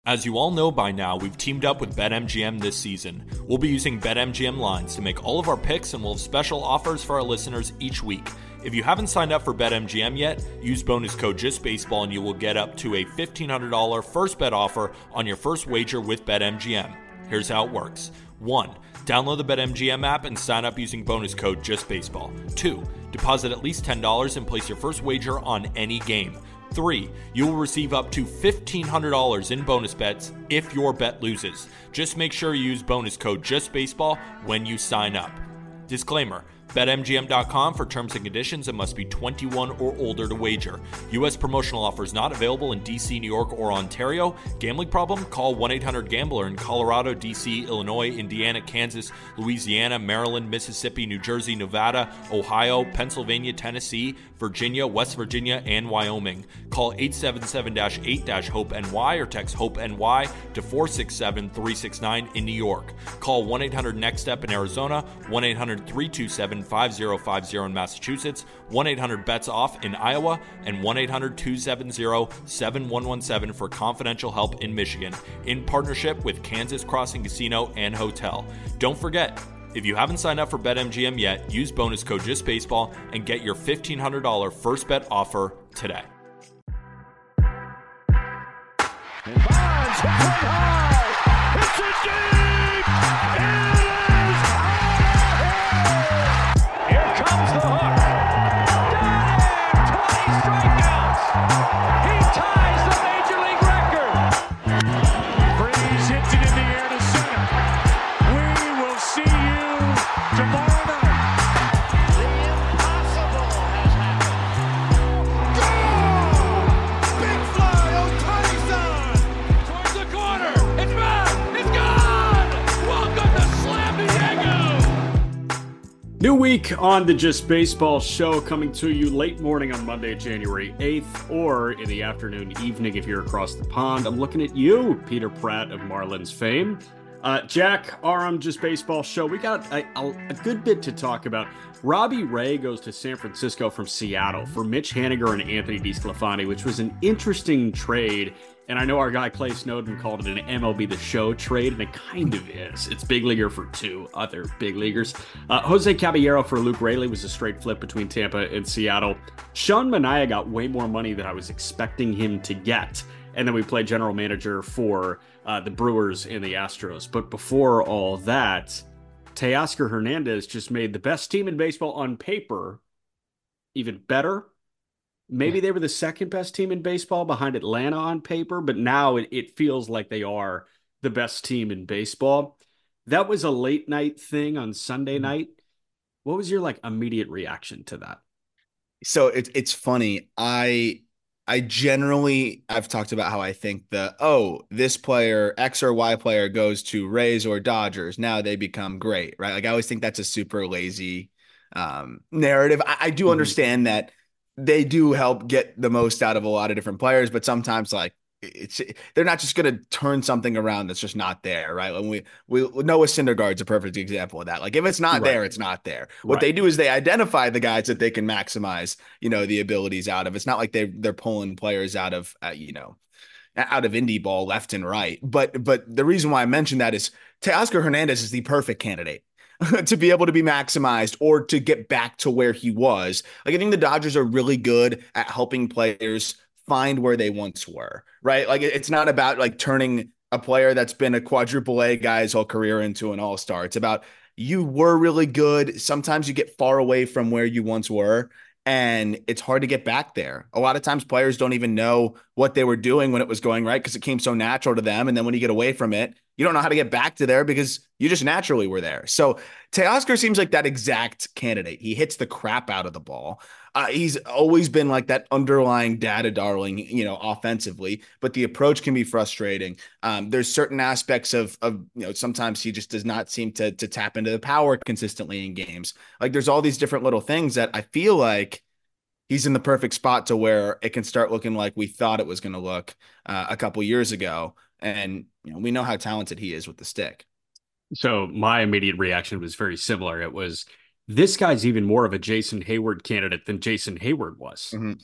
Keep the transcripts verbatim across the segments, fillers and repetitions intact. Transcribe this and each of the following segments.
As you all know by now, we've teamed up with BetMGM this season. We'll be using BetMGM lines to make all of our picks, and we'll have special offers for our listeners each week. If you haven't signed up for BetMGM yet, use bonus code JustBaseball and you will get up to a fifteen hundred dollars first bet offer on your first wager with BetMGM. Here's how it works. one. Download the BetMGM app and sign up using bonus code JustBaseball. two. Deposit at least ten dollars and place your first wager on any game. three. You will receive up to fifteen hundred dollars in bonus bets if your bet loses. Just make sure you use bonus code JustBaseball when you sign up. Disclaimer. Bet M G M dot com for terms and conditions and must be twenty-one or older to wager. U S promotional offers not available in D C, New York, or Ontario. Gambling problem? Call one eight hundred gambler in Colorado, D C, Illinois, Indiana, Kansas, Louisiana, Maryland, Mississippi, New Jersey, Nevada, Ohio, Pennsylvania, Tennessee, Virginia, West Virginia, and Wyoming. Call eight seven seven, eight, HOPE N Y or text HOPE-NY to four six seven, three six nine in New York. Call one eight hundred next step in Arizona, one eight hundred, three two seven, five zero five zero in Massachusetts, one eight hundred bets off in Iowa, and one eight hundred, two seven zero, seven one one seven for confidential help in Michigan, in partnership with Kansas Crossing Casino and Hotel. Don't forget, if you haven't signed up for BetMGM yet, use bonus code JustBaseball and get your fifteen hundred dollars first bet offer today. And Bonds hit way high. It's a deep. It is high. Here comes the hook. Got him. twenty strikeouts. He ties the major league record. Freeze hits it in the air to center. We will see you tomorrow night. The impossible has happened. Goal! Big fly, Ohtani-san! Towards the corner. It's back. It's gone. Welcome to Slam Diego. New week on the Just Baseball show, coming to you late morning on Monday, January eighth, or in the afternoon, evening if you're across the pond. I'm looking at you, Peter Pratt of Marlins fame. Uh, Jack, Aram, Just Baseball show. We got a, a, a good bit to talk about. Robbie Ray goes to San Francisco from Seattle for Mitch Haniger and Anthony DeSclafani, which was an interesting trade. And I know our guy Clay Snowden called it an M L B The Show trade, and it kind of is. It's big leaguer for two other big leaguers. Uh, Jose Caballero for Luke Raley was a straight flip between Tampa and Seattle. Sean Manaea got way more money than I was expecting him to get. And then we played general manager for uh, the Brewers and the Astros. But before all that, Teoscar Hernandez just made the best team in baseball on paper even better. Maybe they were the second best team in baseball behind Atlanta on paper, but now it, it feels like they are the best team in baseball. That was a late night thing on Sunday night. What was your like immediate reaction to that? So it's it's funny. I I generally I've talked about how I think the oh this player X or Y player goes to Rays or Dodgers, now they become great, right? Like I always think that's a super lazy um, narrative. I, I do mm-hmm. understand that they do help get the most out of a lot of different players, but sometimes like it's they're not just going to turn something around that's just not there, right? When we we Noah Syndergaard's a perfect example of that. Like if it's not right. there, it's not there. What right. they do is they identify the guys that they can maximize, you know, the abilities out of. It's not like they they're pulling players out of uh, you know out of indie ball left and right. But but the reason why I mentioned that is Teoscar Hernandez is the perfect candidate to be able to be maximized or to get back to where he was. Like I think the Dodgers are really good at helping players find where they once were, right? Like it's not about like turning a player that's been a quadruple A guy his whole career into an all-star. It's about you were really good. Sometimes you get far away from where you once were, and it's hard to get back there. A lot of times players don't even know what they were doing when it was going right because it came so natural to them. And then when you get away from it, you don't know how to get back to there because you just naturally were there. So Teoscar seems like that exact candidate. He hits the crap out of the ball. Uh, he's always been like that underlying data darling, you know, offensively, but the approach can be frustrating. Um, there's certain aspects of, of, you know, sometimes he just does not seem to, to tap into the power consistently in games. Like there's all these different little things that I feel like he's in the perfect spot to where it can start looking like we thought it was going to look uh, a couple years ago. And, you know, we know how talented he is with the stick. So my immediate reaction was very similar. It was, this guy's even more of a Jason Hayward candidate than Jason Hayward was. Mm-hmm.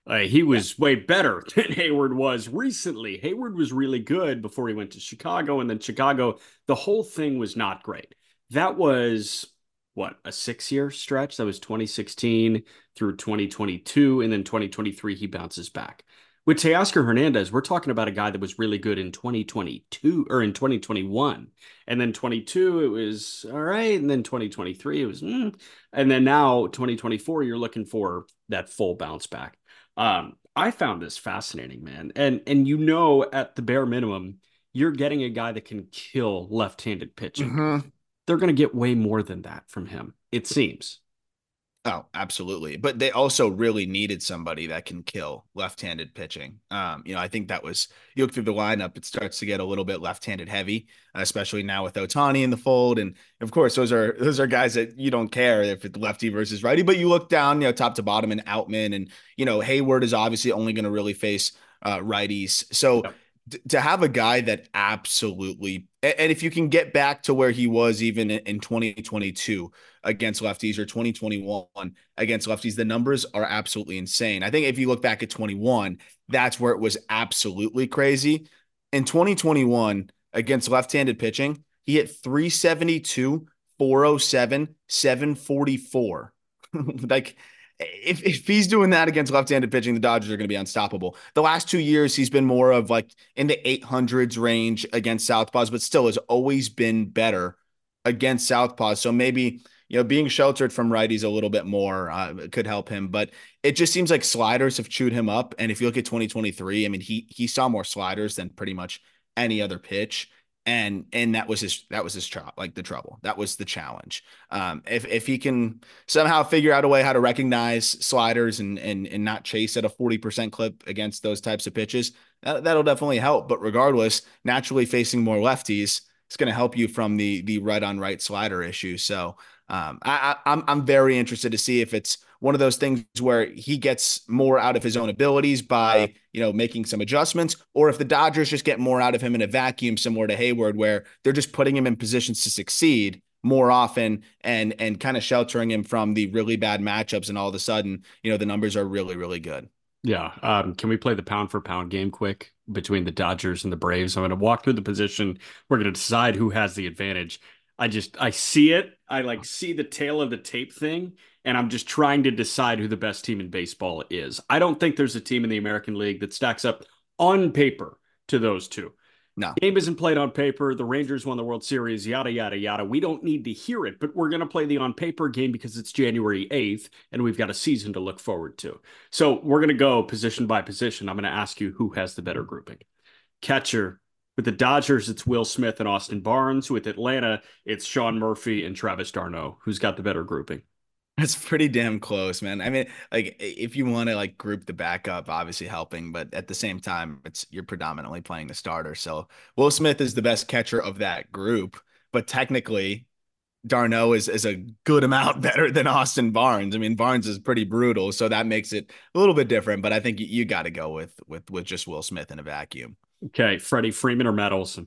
Uh, he Yeah. was way better than Hayward was recently. Hayward was really good before he went to Chicago, and then Chicago, the whole thing was not great. That was what, a six year stretch? That was twenty sixteen through twenty twenty-two, and then twenty twenty-three, he bounces back. With Teoscar Hernandez, we're talking about a guy that was really good in twenty twenty-two or in twenty twenty-one. And then twenty-two, it was all right. And then twenty twenty-three, it was, mm. And then now twenty twenty-four, you're looking for that full bounce back. Um, I found this fascinating, man. And and you know, at the bare minimum, you're getting a guy that can kill left-handed pitching. Mm-hmm. They're going to get way more than that from him, it seems. Oh, absolutely. But they also really needed somebody that can kill left-handed pitching. Um, you know, I think that was, you look through the lineup, it starts to get a little bit left-handed heavy, especially now with Ohtani in the fold. And of course, those are those are guys that you don't care if it's lefty versus righty, but you look down, you know, top to bottom and Outman, and you know, Hayward is obviously only going to really face uh, righties. So Yep. to have a guy that absolutely, and if you can get back to where he was even in twenty twenty-two against lefties, or twenty twenty-one against lefties, the numbers are absolutely insane. I think if you look back at twenty-one, that's where it was absolutely crazy. In twenty twenty-one against left-handed pitching, he hit three seventy-two, four oh seven, seven forty-four. Like, if, if he's doing that against left-handed pitching, the Dodgers are going to be unstoppable. The last two years, he's been more of like in the eight hundreds range against southpaws, but still has always been better against southpaws. So maybe, you know, being sheltered from righties a little bit more uh, could help him. But it just seems like sliders have chewed him up. And if you look at twenty twenty-three, I mean, he he saw more sliders than pretty much any other pitch. And and that was his that was his trouble, like the trouble. That was the challenge. Um, if if he can somehow figure out a way how to recognize sliders and and and not chase at a forty percent clip against those types of pitches, that, that'll definitely help. But regardless, naturally facing more lefties, it's going to help you from the the right on right slider issue. So um, I, I I'm I'm very interested to see if it's one of those things where he gets more out of his own abilities by, you know, making some adjustments, or if the Dodgers just get more out of him in a vacuum, similar to Hayward, where they're just putting him in positions to succeed more often and and kind of sheltering him from the really bad matchups. And all of a sudden, you know, the numbers are really, really good. Yeah. Um, can we play the pound for pound game quick between the Dodgers and the Braves? I'm going to walk through the position. We're going to decide who has the advantage. I just, I see it. I like see the tail of the tape thing, and I'm just trying to decide who the best team in baseball is. I don't think there's a team in the American League that stacks up on paper to those two. No. Game isn't played on paper. The Rangers won the World Series, yada, yada, yada. We don't need to hear it, but we're going to play the on paper game because it's January eighth and we've got a season to look forward to. So we're going to go position by position. I'm going to ask you who has the better grouping. Catcher. With the Dodgers, it's Will Smith and Austin Barnes. With Atlanta, it's Sean Murphy and Travis d'Arnaud. Who's got the better grouping? That's pretty damn close, man. I mean, like if you want to like group the backup, obviously helping, but at the same time, it's you're predominantly playing the starter. So Will Smith is the best catcher of that group, but technically d'Arnaud is is a good amount better than Austin Barnes. I mean, Barnes is pretty brutal, so that makes it a little bit different. But I think you, you got to go with with with just Will Smith in a vacuum. Okay, Freddie Freeman or Matt Olson?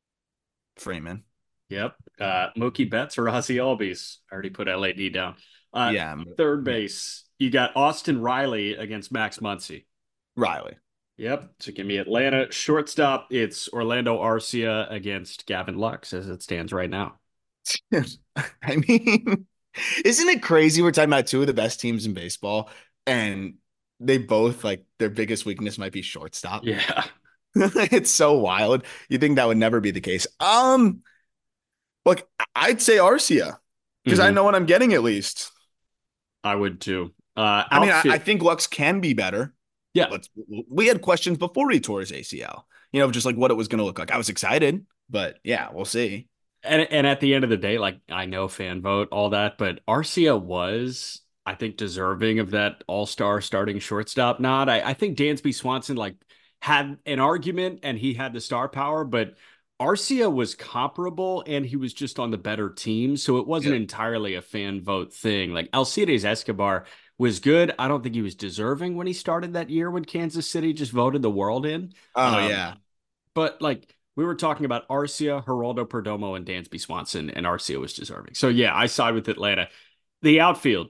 Freeman. Yep. Uh, Mookie Betts or Ozzie Albies? I already put L A D down. Uh, Yeah. Third base, you got Austin Riley against Max Muncy. Riley. Yep. So give me Atlanta. Shortstop, it's Orlando Arcia against Gavin Lux as it stands right now. I mean, isn't it crazy? We're talking about two of the best teams in baseball, and they both like their biggest weakness might be shortstop. Yeah. It's so wild. You think that would never be the case. Um, look, I'd say Arcia because Mhm. I know what I'm getting at least. I would too. Uh, I mean, I, outfield- I think Lux can be better. Yeah. Let's, we had questions before he tore his A C L, you know, just like what it was going to look like. I was excited, but yeah, we'll see. And and at the end of the day, like I know fan vote, all that, but Arcia was, I think, deserving of that all-star starting shortstop nod. I, I think Dansby Swanson like had an argument and he had the star power, but Arcia was comparable and he was just on the better team. So it wasn't Yeah. entirely a fan vote thing. Like Alcides Escobar was good. I don't think he was deserving when he started that year when Kansas City just voted the world in. Oh, Um, yeah. But like we were talking about Arcia, Geraldo Perdomo, and Dansby Swanson, and Arcia was deserving. So yeah, I side with Atlanta. The outfield,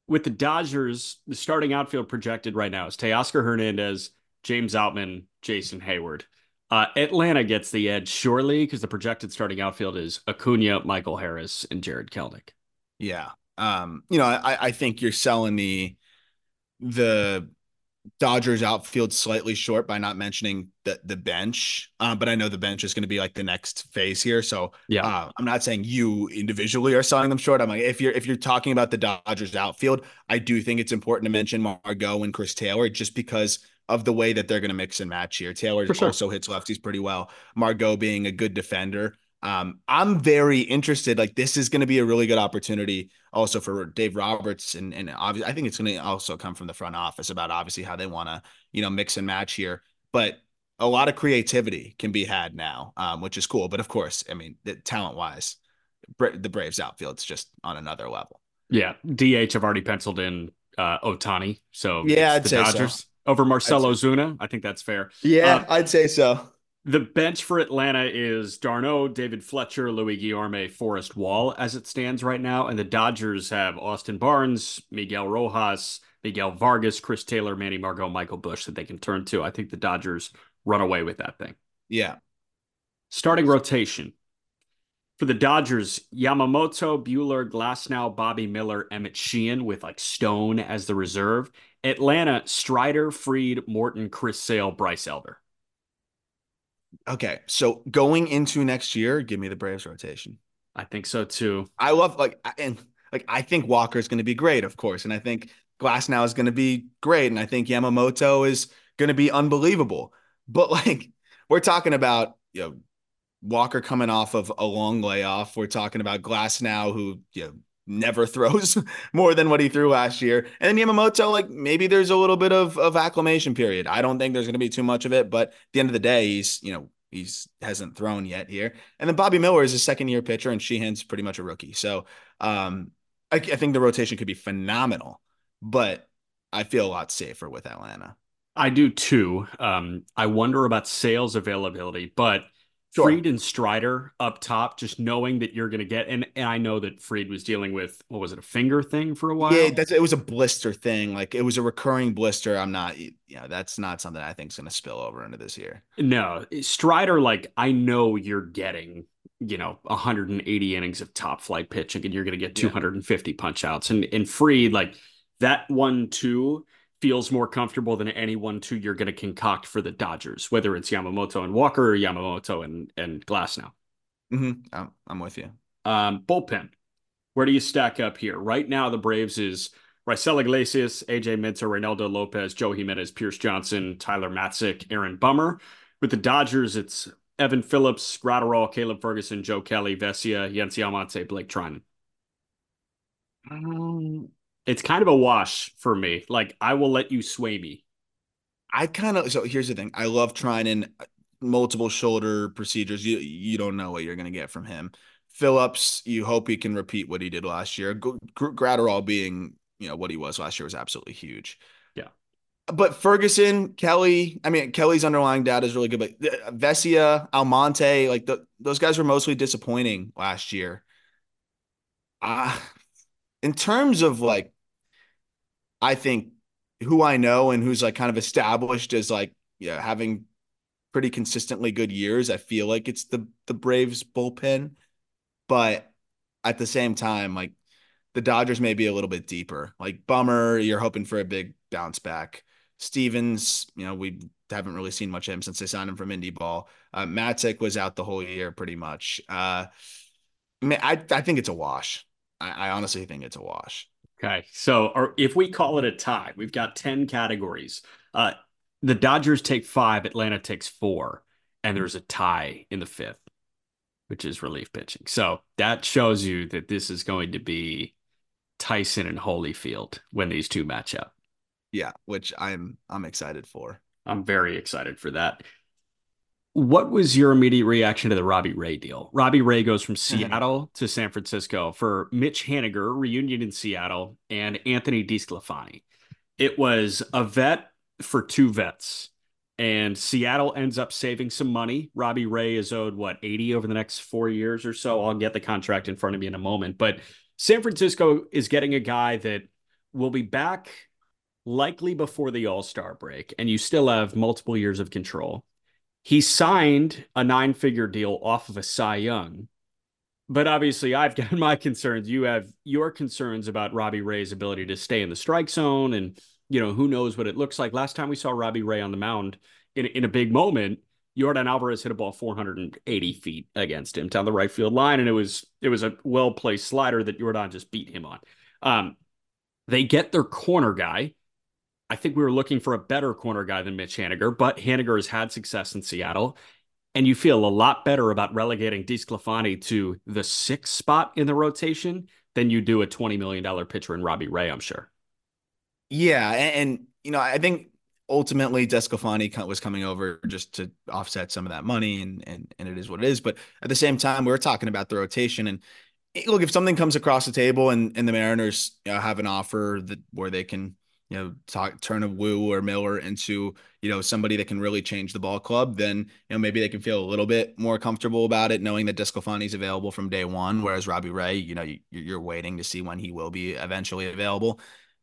with the Dodgers, the starting outfield projected right now is Teoscar Hernandez, James Outman, Jason Hayward. Uh, Atlanta gets the edge surely because the projected starting outfield is Acuna, Michael Harris, and Jared Kelnick. Yeah. Um, you know, I, I think you're selling the the Dodgers outfield slightly short by not mentioning the the bench. Uh, but I know the bench is going to be like the next phase here. So Yeah, uh, I'm not saying you individually are selling them short. I'm like, if you're if you're talking about the Dodgers outfield, I do think it's important to mention Margot and Chris Taylor just because of the way that they're going to mix and match here. Taylor for sure. also hits lefties pretty well. Margot being a good defender. Um, I'm very interested. Like this is going to be a really good opportunity also for Dave Roberts, and and obviously I think it's going to also come from the front office about obviously how they want to you know mix and match here. But a lot of creativity can be had now, um, which is cool. But of course, I mean, talent wise, the Braves outfield's just on another level. Yeah, D H have already penciled in uh, Otani, so Yeah, it's I'd the say so. Dodgers over I'd Marcelo say. Zuna. I think that's fair. Yeah, Uh, I'd say so. The bench for Atlanta is d'Arnaud, David Fletcher, Louis Guillorme, Forrest Wall as it stands right now. And the Dodgers have Austin Barnes, Miguel Rojas, Miguel Vargas, Chris Taylor, Manny Margot, Michael Busch that they can turn to. I think the Dodgers run away with that thing. Yeah. Starting rotation. For the Dodgers, Yamamoto, Buehler, Glasnow, Bobby Miller, Emmett Sheehan with like Stone as the reserve. Atlanta, Strider, Fried, Morton, Chris Sale, Bryce Elder. Okay. So going into next year, give me the Braves rotation. I think so too. I love like and like I think Walker is going to be great, of course, and I think Glasnow is going to be great, and I think Yamamoto is going to be unbelievable. But like we're talking about, you know, Walker coming off of a long layoff. We're talking about Glasnow, who you know never throws more than what he threw last year, and then Yamamoto, like maybe there's a little bit of of acclimation period. I don't think there's going to be too much of it, but at the end of the day, he's you know he's hasn't thrown yet here. And then Bobby Miller is a second year pitcher, and Sheehan's pretty much a rookie. So um, I, I think the rotation could be phenomenal, but I feel a lot safer with Atlanta. I do too. Um, I wonder about sales availability, but Sure. Fried and Strider up top, just knowing that you're going to get, and, and I know that Fried was dealing with, what was it, a finger thing for a while? Yeah, that's it was a blister thing. Like it was a recurring blister. I'm not, you know, that's not something I think is going to spill over into this year. No, Strider, like I know you're getting, you know, one hundred eighty innings of top flight pitching, and you're going to get Yeah. two hundred fifty punch outs. And and Fried, like that one two feels more comfortable than any one two you're going to concoct for the Dodgers, whether it's Yamamoto and Walker or Yamamoto and and Glasnow. Mm-hmm. I'm, I'm with you. Um, bullpen. Where do you stack up here? Right now, the Braves is Raisel Iglesias, A J Minter, Reynaldo Lopez, Joe Jimenez, Pierce Johnson, Tyler Matzik, Aaron Bummer. With the Dodgers, it's Evan Phillips, Gratterall, Caleb Ferguson, Joe Kelly, Vesia, Yency Almonte, Blake Trinan. Um, It's kind of a wash for me. Like, I will let you sway me. I kind of, so here's the thing. I love trying in multiple shoulder procedures. You, you don't know what you're going to get from him. Phillips, you hope he can repeat what he did last year. G- Gratterall being, you know, what he was last year was absolutely huge. Yeah. But Ferguson, Kelly, I mean, Kelly's underlying data is really good, but Vesia, Almonte, like the, those guys were mostly disappointing last year. Uh, in terms of like, I think who I know and who's like kind of established as like, yeah, having pretty consistently good years, I feel like it's the the Braves bullpen. But at the same time, like the Dodgers may be a little bit deeper. Like Bummer, you're hoping for a big bounce back. Stevens, you know, we haven't really seen much of him since they signed him from Indy Ball. Uh, Matzek was out the whole year pretty much. Uh, I mean, I, I think it's a wash. I, I honestly think it's a wash. Okay. So or if we call it a tie, we've got ten categories. Uh, the Dodgers take five, Atlanta takes four, and there's a tie in the fifth, which is relief pitching. So that shows you that this is going to be Tyson and Holyfield when these two match up. Yeah, which I'm I'm excited for. I'm very excited for that. What was your immediate reaction to the Robbie Ray deal? Robbie Ray goes from Seattle to San Francisco for Mitch Haniger, reunion in Seattle, and Anthony DeSclafani. It was a vet for two vets, and Seattle ends up saving some money. Robbie Ray is owed, what, eighty over the next four years or so? I'll get the contract in front of me in a moment. But San Francisco is getting a guy that will be back likely before the All-Star break, and you still have multiple years of control. He signed a nine-figure deal off of a Cy Young. But obviously, I've got my concerns. You have your concerns about Robbie Ray's ability to stay in the strike zone. And, you know, who knows what it looks like. Last time we saw Robbie Ray on the mound in, in a big moment, Yordan Alvarez hit a ball four hundred eighty feet against him down the right field line. And it was it was a well-placed slider that Yordan just beat him on. Um, they get their corner guy. I think we were looking for a better corner guy than Mitch Haniger, but Haniger has had success in Seattle. And you feel a lot better about relegating DeSclafani to the sixth spot in the rotation than you do a twenty million dollars pitcher in Robbie Ray, I'm sure. Yeah. And, and you know, I think ultimately DeSclafani was coming over just to offset some of that money, and, and, and it is what it is. But at the same time, we we're talking about the rotation. And look, if something comes across the table and, and the Mariners, you know, have an offer that where they can, you know, talk, turn a Wu or Miller into, you know, somebody that can really change the ball club, then, you know, maybe they can feel a little bit more comfortable about it, knowing that DeSclafani is available from day one, whereas Robbie Ray, you know, you, you're waiting to see when he will be eventually available.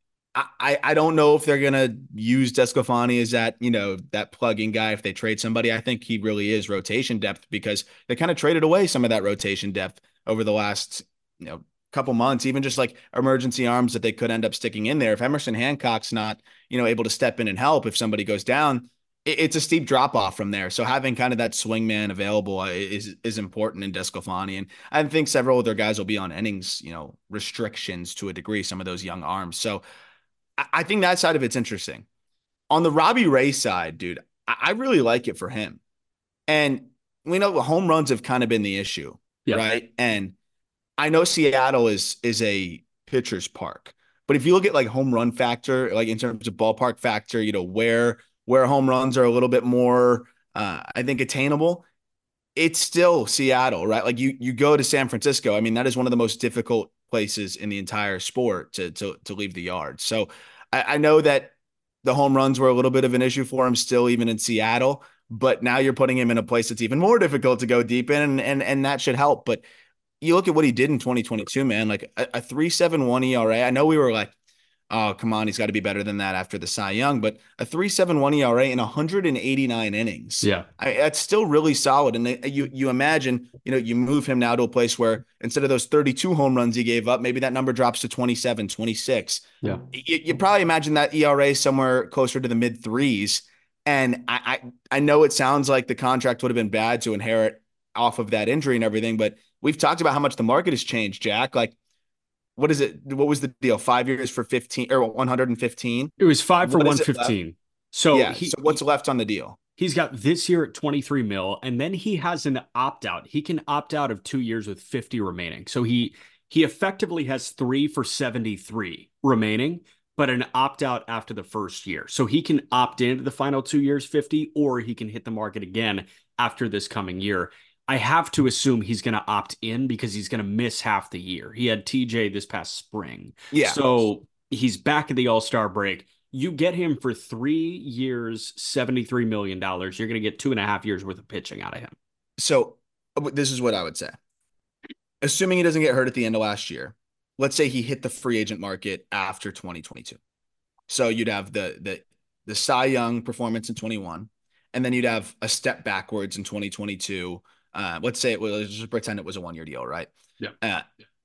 I, I don't know if they're going to use DeSclafani as that, you know, that plug-in guy if they trade somebody. I think he really is rotation depth because they kind of traded away some of that rotation depth over the last, you know, couple months, even just like emergency arms that they could end up sticking in there. If Emerson Hancock's not, you know, able to step in and help if somebody goes down, it, it's a steep drop off from there. So having kind of that swing man available is is important in DeSclafani. And I think several of their guys will be on innings, you know, restrictions to a degree, some of those young arms. So I, I think that side of it's interesting. On the Robbie Ray side, dude, I, I really like it for him. And we know home runs have kind of been the issue, Yeah. right? And I know Seattle is is a pitcher's park, but if you look at like home run factor, like in terms of ballpark factor, you know, where where home runs are a little bit more, uh, I think, attainable, it's still Seattle, right? Like you you go to San Francisco. I mean, that is one of the most difficult places in the entire sport to to to leave the yard. So I, I know that the home runs were a little bit of an issue for him still, even in Seattle. But now you're putting him in a place that's even more difficult to go deep in, and and, and that should help. But you look at what he did in twenty twenty-two, man, like a, a three point seven one E R A. I know we were like, oh, come on, he's got to be better than that after the Cy Young, but a three point seven one E R A in one hundred eighty-nine innings. Yeah. I, that's still really solid. And they, you you imagine, you know, you move him now to a place where instead of those thirty-two home runs he gave up, maybe that number drops to twenty-seven, twenty-six. Yeah. You, you probably imagine that E R A somewhere closer to the mid threes. And I, I I know it sounds like the contract would have been bad to inherit off of that injury and everything, but we've talked about how much the market has changed, Jack. Like, what is it? What was the deal? Five years for fifteen or one hundred fifteen? It was five for What one is it left? fifteen. So Yeah. he, So what's left on the deal? he's got this year at twenty-three mil, and then he has an opt out. He can opt out of two years with fifty remaining. So he he effectively has three for seventy-three remaining, but an opt out after the first year. So he can opt into the final two years fifty, or he can hit the market again after this coming year. I have to assume he's going to opt in because he's going to miss half the year. He had T J this past spring. Yeah. So he's back at the All-Star break. You get him for three years, seventy-three million dollars. You're going to get two and a half years worth of pitching out of him. So this is what I would say. Assuming he doesn't get hurt at the end of last year, let's say he hit the free agent market after twenty twenty-two. So you'd have the the the Cy Young performance in twenty-one, and then you'd have a step backwards in twenty twenty-two. Uh, let's say it was, let's just pretend it was a one-year deal, right? Yeah. Uh,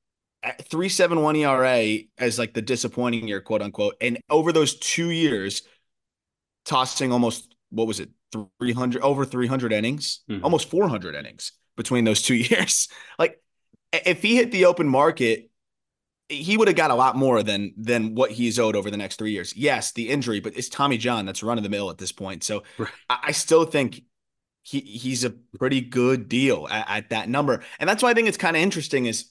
at three point seven one E R A as like the disappointing year, quote unquote. And over those two years, tossing almost, what was it? three hundred, over three hundred innings, Mhm. almost four hundred innings between those two years. Like if he hit the open market, he would have got a lot more than, than what he's owed over the next three years. Yes, the injury, but it's Tommy John. That's run of the mill at this point. So Right. I, I still think he he's a pretty good deal at, at that number. And that's why I think it's kind of interesting is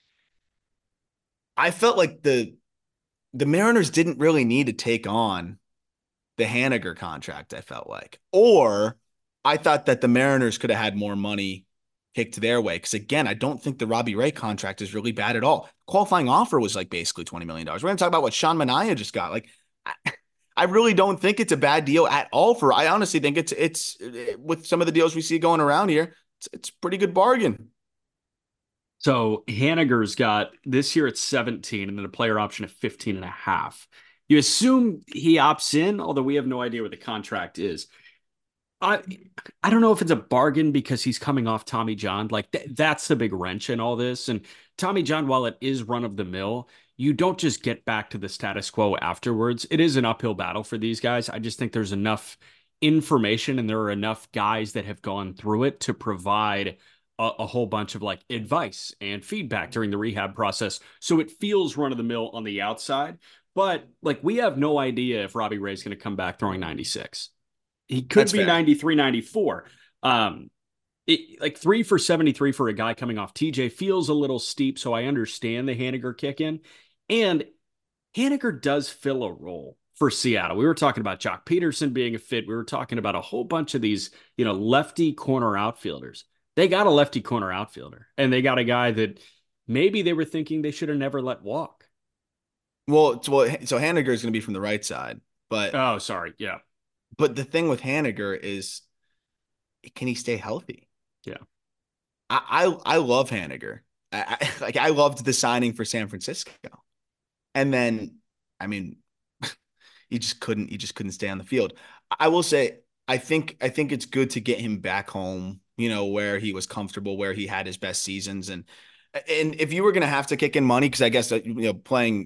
I felt like the the Mariners didn't really need to take on the Haniger contract, I felt like. Or I thought that the Mariners could have had more money kicked their way. Because again, I don't think the Robbie Ray contract is really bad at all. Qualifying offer was like basically twenty million dollars. We're going to talk about what Sean Manaea just got. Like, I, I really don't think it's a bad deal at all for, I honestly think it's, it's with some of the deals we see going around here, it's, it's a pretty good bargain. So Haniger's got this year at seventeen and then a player option at fifteen and a half. You assume he opts in, although we have no idea what the contract is. I I don't know if it's a bargain because he's coming off Tommy John. Like th- that's the big wrench in all this. And Tommy John, while it is run of the mill, you don't just get back to the status quo afterwards. It is an uphill battle for these guys. I just think there's enough information and there are enough guys that have gone through it to provide a, a whole bunch of like advice and feedback during the rehab process. So it feels run of the mill on the outside. But like we have no idea if Robbie Ray's going to come back throwing ninety-six. He could That's be fair. ninety-three, ninety-four. Um, it, like three for seventy-three for a guy coming off T J feels a little steep, so I understand the Haniger kick in. And Haniger does fill a role for Seattle. We were talking about Jock Peterson being a fit. We were talking about a whole bunch of these, you know, lefty corner outfielders. They got a lefty corner outfielder, and they got a guy that maybe they were thinking they should have never let walk. Well, it's- well, so Haniger is going to be from the right side, but Oh, sorry. Yeah. but the thing with Haniger is, can he stay healthy? Yeah. I I, I love Haniger. I, I like I loved the signing for San Francisco, and then I mean, he just couldn't he just couldn't stay on the field. I will say I think I think it's good to get him back home, you know, where he was comfortable, where he had his best seasons, and and if you were going to have to kick in money, because I guess that you know playing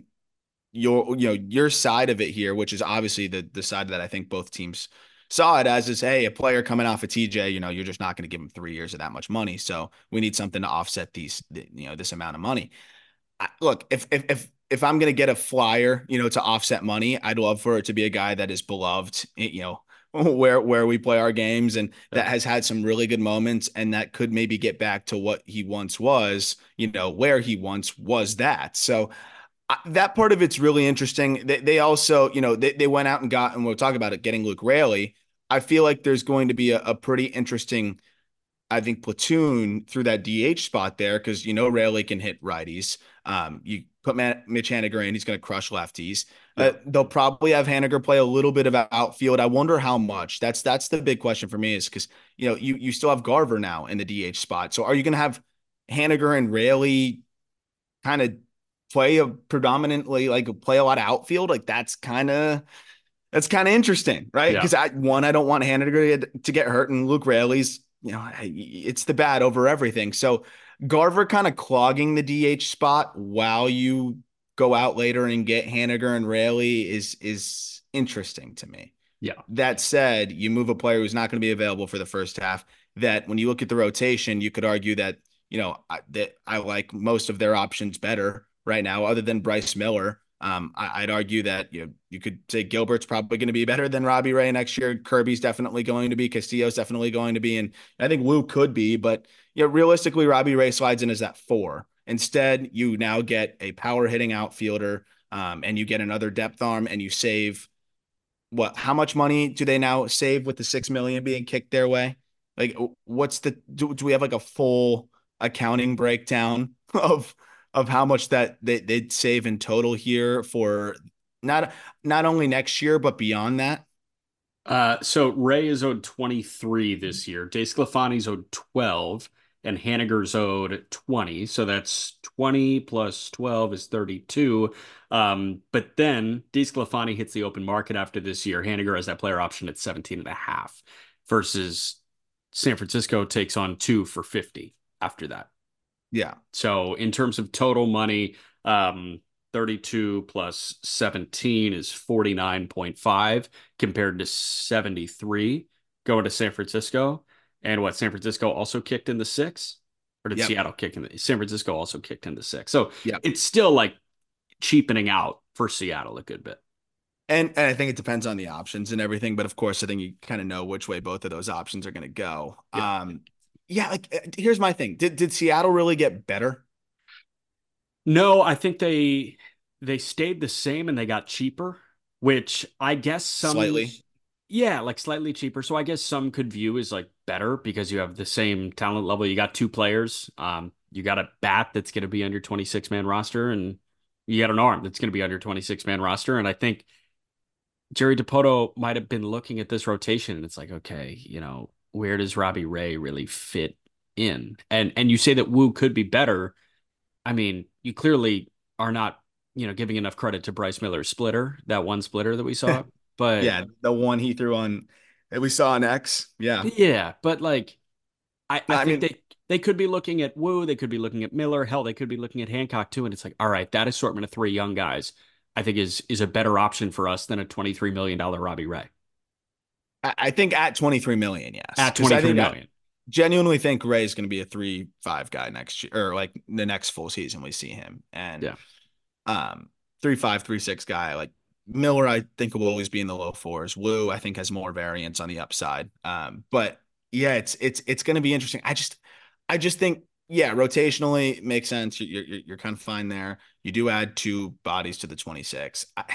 your you know your side of it here, which is obviously the the side that I think both teams saw it as, is hey, a player coming off of T J, you know, you're just not going to give him three years of that much money, so we need something to offset these you know this amount of money. I, look, if if if if I'm going to get a flyer, you know, to offset money, I'd love for it to be a guy that is beloved, you know, where where we play our games and that has had some really good moments and that could maybe get back to what he once was, you know, where he once was that. So I, that part of it's really interesting. They, they also, you know, they, they went out and got, and we'll talk about it, getting Luke Raley. I feel like there's going to be a, a pretty interesting, I think, platoon through that D H spot there because, you know, Raley can hit righties. Um, you put Matt, Mitch Haniger in, he's going to crush lefties. Yeah. Uh, they'll probably have Haniger play a little bit of outfield. I wonder how much. That's that's the big question for me is because, you know, you you still have Garver now in the D H spot. So are you going to have Haniger and Raley kind of play a predominantly like play a lot of outfield? Like that's kind of that's kind of interesting, right? Yeah. Because I one, I don't want Haniger to get hurt, and Luke Raley's, you know, it's the bat over everything. So Garver kind of clogging the D H spot while you go out later and get Haniger and Raley is is interesting to me. Yeah. That said, you move a player who's not going to be available for the first half. That when you look at the rotation, you could argue that you know I, that I like most of their options better right now, other than Bryce Miller. Um, I, I'd argue that you know, you could say Gilbert's probably going to be better than Robbie Ray next year. Kirby's definitely going to be. Castillo's definitely going to be, and I think Woo could be. But you know, realistically, Robbie Ray slides in as that four. Instead, you now get a power hitting outfielder, um, and you get another depth arm, and you save what? How much money do they now save with the six million being kicked their way? Like, what's the? Do, do we have like a full accounting breakdown of? Of how much that they, they'd save in total here for not not only next year but beyond that. Uh, so Ray is owed twenty-three this year. DeSclafani's owed twelve, and Haniger's owed twenty. So that's twenty plus twelve is thirty-two. Um, but then DeSclafani hits the open market after this year. Haniger has that player option at seventeen and a half versus San Francisco takes on two for fifty after that. Yeah. So in terms of total money, um, thirty-two plus seventeen is forty-nine point five compared to seventy-three going to San Francisco. And what, San Francisco also kicked in the six? Or did Yep. Seattle kick in the San Francisco also kicked in the six? So Yep. it's still like cheapening out for Seattle a good bit. And, and I think it depends on the options and everything. But of course, I think you kind of know which way both of those options are going to go. Yeah. Um, yeah, like here's my thing. Did did Seattle really get better? No, I think they they stayed the same and they got cheaper, which I guess some Slightly. yeah, like slightly cheaper. So I guess some could view as like better because you have the same talent level. You got two players. Um, you got a bat that's going to be on your twenty-six man roster, and you got an arm that's going to be on your twenty-six man roster. And I think Jerry Dipoto might have been looking at this rotation and it's like, okay, you know, where does Robbie Ray really fit in? And and you say that Woo could be better. I mean, you clearly are not, you know, giving enough credit to Bryce Miller's splitter, that one splitter that we saw. But Yeah, the one he threw on that we saw on X. Yeah. yeah, but like I, No, I I think mean, they they could be looking at Wu, they could be looking at Miller, hell, they could be looking at Hancock too. And it's like, all right, that assortment of three young guys, I think is is a better option for us than a twenty-three million dollar Robbie Ray I, I think at twenty-three million, yes. at Because I twenty-three think I million. genuinely think Ray is going to be a three five guy next year, or like the next full season we see him. And Yeah. um three five, three six guy. Like Miller, I think will always be in the low fours. Wu, I think, has more variance on the upside. Um, but yeah, it's it's it's going to be interesting. I just I just think yeah, rotationally makes sense. You're you're, you're kind of fine there. You do add two bodies to the twenty-six. I,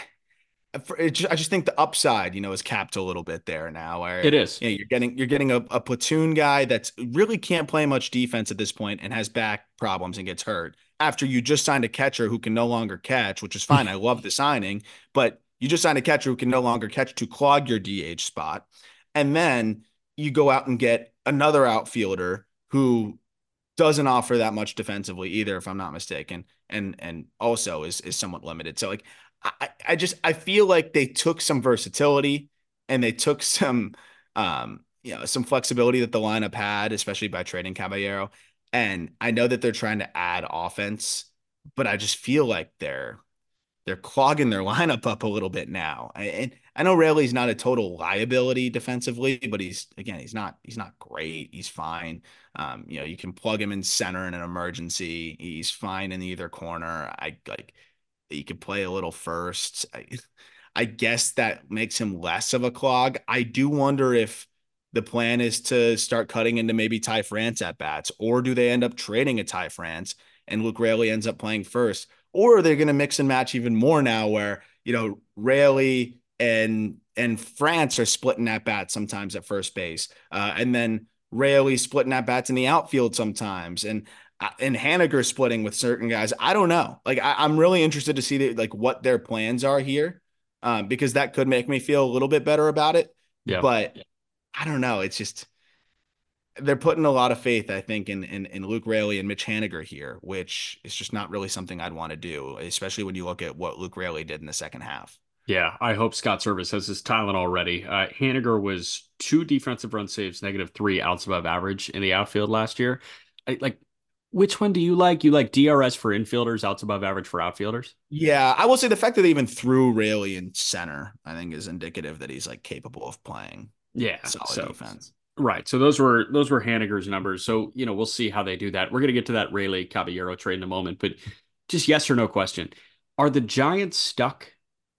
it just, I just think the upside, you know, is capped a little bit there now. Where It is. you know, you're getting you're getting a, a platoon guy that's really can't play much defense at this point and has back problems and gets hurt. After you just signed a catcher who can no longer catch, which is fine. I love the signing, but you just signed a catcher who can no longer catch to clog your D H spot, and then you go out and get another outfielder who doesn't offer that much defensively either, if I'm not mistaken, and and also is is somewhat limited. So like I, I just I feel like they took some versatility and they took some um you know some flexibility that the lineup had, especially by trading Caballero. And I know that they're trying to add offense, but I just feel like they're they're clogging their lineup up a little bit now. And I know Rayleigh's not a total liability defensively, but he's again, he's not he's not great. He's fine. Um, you know, you can plug him in center in an emergency. He's fine in either corner. I like you could play a little first. I, I guess that makes him less of a clog. I do wonder if the plan is to start cutting into maybe Ty France at bats, or do they end up trading a Ty France and Luke Raley ends up playing first? Or are they going to mix and match even more now where, you know, Raley and and France are splitting at bats sometimes at first base. Uh, and then Raley splitting at bats in the outfield sometimes. And and Haniger splitting with certain guys. I don't know. Like I, I'm really interested to see the, like what their plans are here, um, because that could make me feel a little bit better about it. Yeah. But I don't know. It's just they're putting a lot of faith, I think, in in, in Luke Raley and Mitch Haniger here, which is just not really something I'd want to do, especially when you look at what Luke Raley did in the second half. Yeah, I hope Scott Service has his talent already. Uh, Haniger was two defensive run saves, negative three outs above average in the outfield last year. I, like, which one do you like? You like D R S for infielders, outs above average for outfielders? Yeah, I will say the fact that they even threw Raley in center, I think, is indicative that he's like capable of playing Yeah, solid so defense. right. So those were those were Haniger's numbers. So you know we'll see how they do that. We're gonna get to that Raley Caballero trade in a moment, but just yes or no question: are the Giants stuck?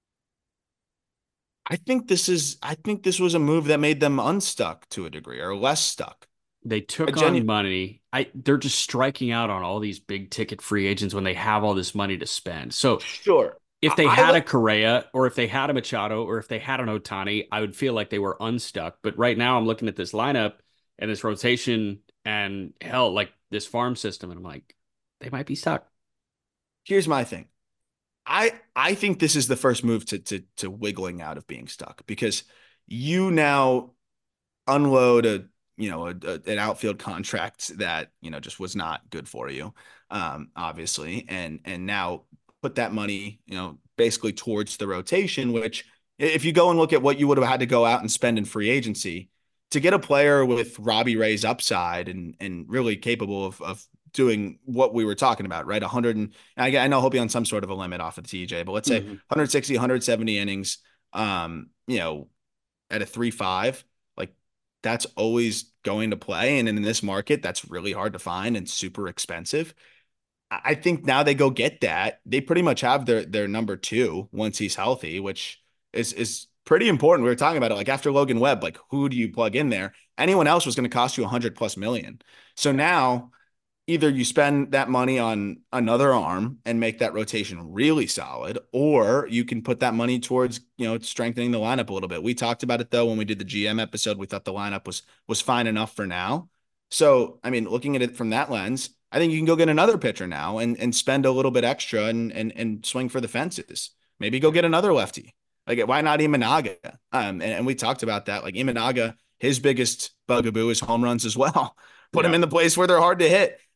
I think this is I think this was a move that made them unstuck to a degree or less stuck. They I took on genu- money. I they're just striking out on all these big ticket free agents when they have all this money to spend. So Sure. if I, they I had a like Correa or if they had a Machado or if they had an Otani, I would feel like they were unstuck. But right now I'm looking at this lineup and this rotation and hell, like this farm system, and I'm like, they might be stuck. here's my thing. I I think this is the first move to to to wiggling out of being stuck because you now unload a you know a, a, an outfield contract that you know just was not good for you, um, obviously, and and now put that money you know basically towards the rotation. Which if you go and look at what you would have had to go out and spend in free agency to get a player with Robbie Ray's upside and and really capable of of doing what we were talking about, right? one hundred and I, I know he'll be on some sort of a limit off of T J, but let's say Mm-hmm. one sixty, one seventy innings, um, you know, at a three five, like that's always going to play. And in this market, that's really hard to find and super expensive. I think now they go get that. They pretty much have their their number two once he's healthy, which is is pretty important. We were talking about it. Like after Logan Webb, like who do you plug in there? Anyone else was going to cost you a hundred plus million. So now either you spend that money on another arm and make that rotation really solid, or you can put that money towards, you know, strengthening the lineup a little bit. We talked about it though when we did the G M episode. We thought the lineup was was fine enough for now. So, I mean, looking at it from that lens, I think you can go get another pitcher now and and spend a little bit extra and and and swing for the fences. Maybe go get another lefty. Like why not Imanaga? Um, and, and we talked about that. Like Imanaga, his biggest bugaboo is home runs as well. Put him Yeah. in the place where they're hard to hit.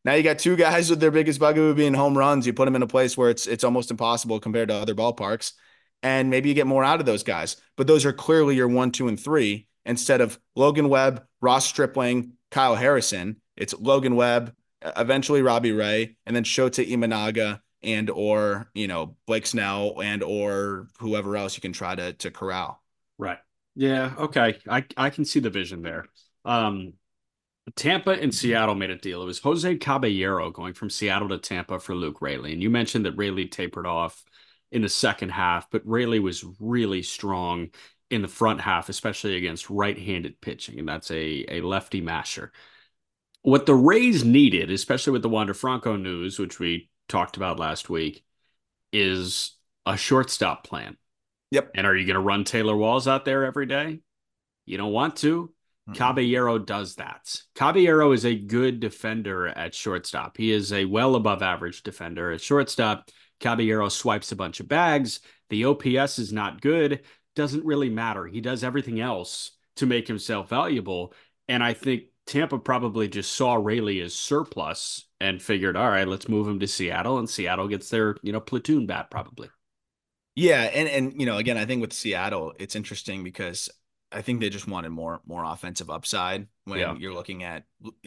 Now you got two guys with their biggest bugaboo being home runs. You put them in a place where it's it's almost impossible compared to other ballparks, and maybe you get more out of those guys. But those are clearly your one, two, and three instead of Logan Webb, Ross Stripling, Kyle Harrison. It's Logan Webb, eventually Robbie Ray, and then Shota Imanaga and or you know Blake Snell and or whoever else you can try to to corral. Right. Yeah. Okay. I I can see the vision there. Um, Tampa and Seattle made a deal. It was Jose Caballero going from Seattle to Tampa for Luke Raley. And you mentioned that Raley tapered off in the second half, but Raley was really strong in the front half, especially against right-handed pitching. And that's a, a lefty masher. What the Rays needed, especially with the Wander Franco news, which we talked about last week, is a shortstop plan. Yep. And are you going to run Taylor Walls out there every day? You don't want to. Caballero does that. Caballero is a good defender at shortstop. He is a well above average defender at shortstop. Caballero swipes a bunch of bags. The O P S is not good. Doesn't really matter. He does everything else to make himself valuable. And I think Tampa probably just saw Raley as surplus and figured, all right, let's move him to Seattle. And Seattle gets their, you know, platoon bat probably. Yeah. And, and, you know, again, I think with Seattle, it's interesting because I think they just wanted more more offensive upside when yeah. you're looking at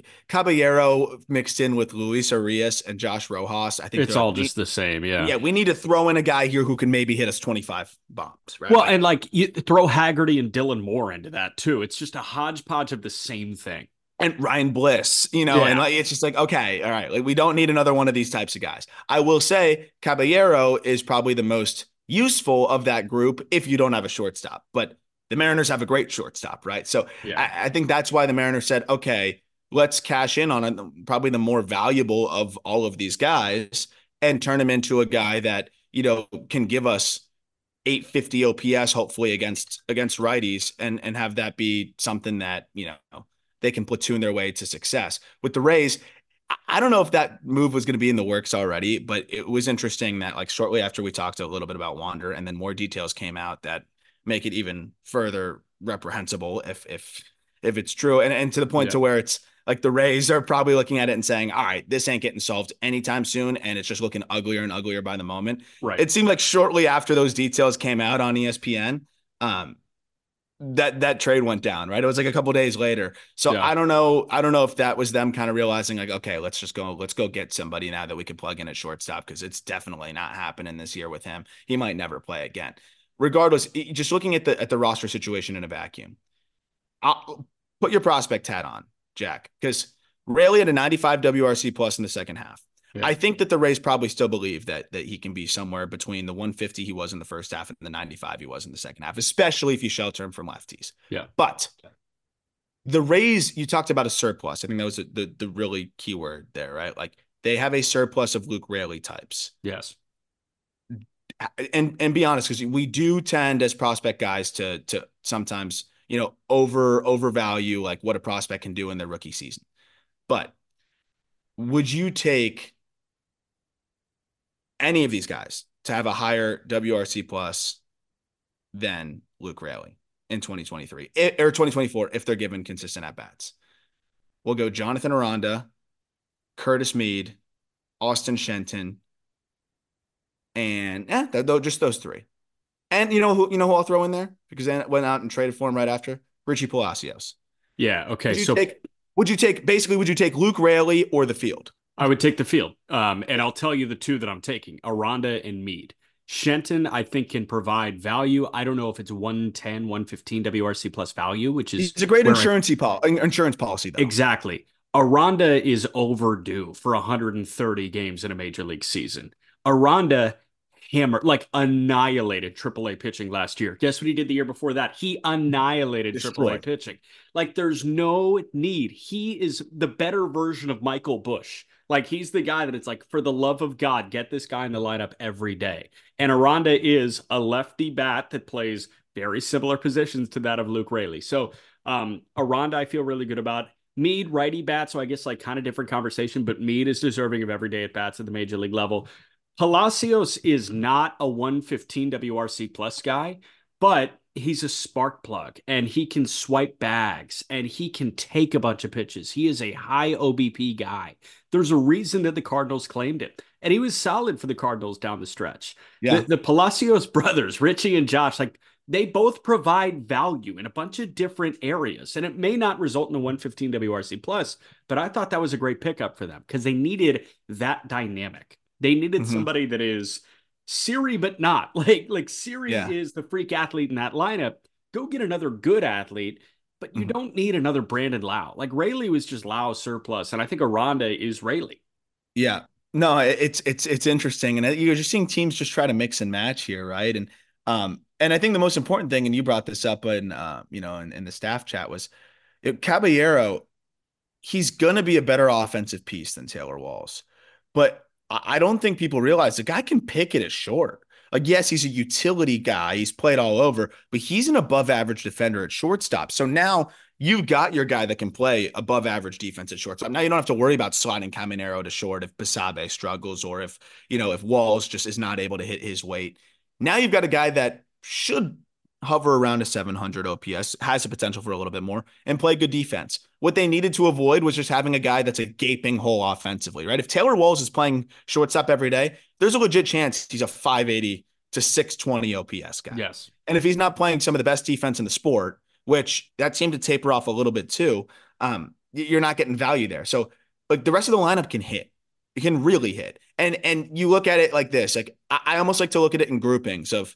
Caballero mixed in with Luis Arias and Josh Rojas. I think it's all just the same. Yeah. Yeah. We need to throw in a guy here who can maybe hit us twenty-five bombs. Right. Well, like, and like you throw Haggerty and Dylan Moore into that too. It's just a hodgepodge of the same thing. And Ryan Bliss, you know, yeah. and like, it's just like, okay, all right. Like we don't need another one of these types of guys. I will say Caballero is probably the most useful of that group if you don't have a shortstop, but the Mariners have a great shortstop, right? So yeah. I, I think that's why the Mariners said, okay, let's cash in on it, probably the more valuable of all of these guys and turn him into a guy that, you know, can give us eight fifty O P S, hopefully against, against righties and, and have that be something that, you know, they can platoon their way to success. With the Rays, I don't know if that move was going to be in the works already, but it was interesting that like shortly after we talked a little bit about Wander and then more details came out that make it even further reprehensible if if if it's true. And, and to the point yeah. to where it's like the Rays are probably looking at it and saying, all right, this ain't getting solved anytime soon. And it's just looking uglier and uglier by the moment. Right. It seemed like shortly after those details came out on E S P N, um, that that trade went down, right? It was like a couple days later. So yeah. I don't know. I don't know if that was them kind of realizing like, okay, let's just go, let's go get somebody now that we can plug in at shortstop because it's definitely not happening this year with him. He might never play again. Regardless, just looking at the at the roster situation in a vacuum, I'll put your prospect hat on, Jack, because Raley had a ninety-five W R C plus in the second half. Yeah. I think that the Rays probably still believe that that he can be somewhere between the one fifty he was in the first half and the ninety-five he was in the second half, especially if you shelter him from lefties. Yeah. But the Rays, you talked about a surplus. I think that was the the really key word there, right? Like they have a surplus of Luke Raley types. Yes. And and be honest, because we do tend as prospect guys to to sometimes, you know, over overvalue like what a prospect can do in their rookie season. But would you take any of these guys to have a higher W R C plus than Luke Raley in twenty twenty-three or twenty twenty-four if they're given consistent at bats? We'll go Jonathan Aranda, Curtis Mead, Austin Shenton. And yeah, th- just those three. And you know who you know who I'll throw in there because I went out and traded for him right after Richie Palacios. Yeah. Okay. Would you so take, would you take basically would you take Luke Raley or the field? I would take the field. Um, and I'll tell you the two that I'm taking: Aranda and Mead. Shenton, I think, can provide value. I don't know if it's one ten, one fifteen W R C plus value, which is it's a great insurance pol- insurance policy. Though. Exactly. Aranda is overdue for one hundred thirty games in a major league season. Aranda hammered, like annihilated triple A pitching last year. Guess what he did the year before that? He annihilated Destroyed. triple A pitching. Like there's no need. He is the better version of Michael Busch. Like he's the guy that it's like, for the love of God, get this guy in the lineup every day. And Aranda is a lefty bat that plays very similar positions to that of Luke Raley. So um, Aranda, I feel really good about. Mead, righty bat, so I guess like kind of different conversation, but Mead is deserving of every day at bats at the major league level. Palacios is not a one fifteen W R C plus guy, but he's a spark plug and he can swipe bags and he can take a bunch of pitches. He is a high O B P guy. There's a reason that the Cardinals claimed it. And he was solid for the Cardinals down the stretch. Yeah. The, the Palacios brothers, Richie and Josh, like they both provide value in a bunch of different areas. And it may not result in a one fifteen W R C plus, but I thought that was a great pickup for them because they needed that dynamic. They needed mm-hmm. somebody that is Siri, but not like, like Siri yeah. is the freak athlete in that lineup. Go get another good athlete, but you mm-hmm. don't need another Brandon Lau. Like Rayleigh was just Lau surplus. And I think Aranda is Rayleigh. Yeah. No, it's it's it's interesting, and you're just seeing teams just try to mix and match here, right? And um, and I think the most important thing, and you brought this up in uh, you know, in, in the staff chat, was it, Caballero. He's gonna be a better offensive piece than Taylor Walls, but I don't think people realize the guy can pick it as short. Like, yes, he's a utility guy. He's played all over, but he's an above average defender at shortstop. So now you've got your guy that can play above average defense at shortstop. Now you don't have to worry about sliding Caminero to short if Basabe struggles or if, you know, if Walls just is not able to hit his weight. Now you've got a guy that should hover around a seven hundred O P S, has the potential for a little bit more, and play good defense. What they needed to avoid was just having a guy that's a gaping hole offensively, right? If Taylor Walls is playing shortstop every day, there's a legit chance he's a five eighty to six twenty O P S guy. Yes. And if he's not playing some of the best defense in the sport, which that seemed to taper off a little bit too, um, you're not getting value there. So like the rest of the lineup can hit. It can really hit. And and you look at it like this. Like I, I almost like to look at it in groupings of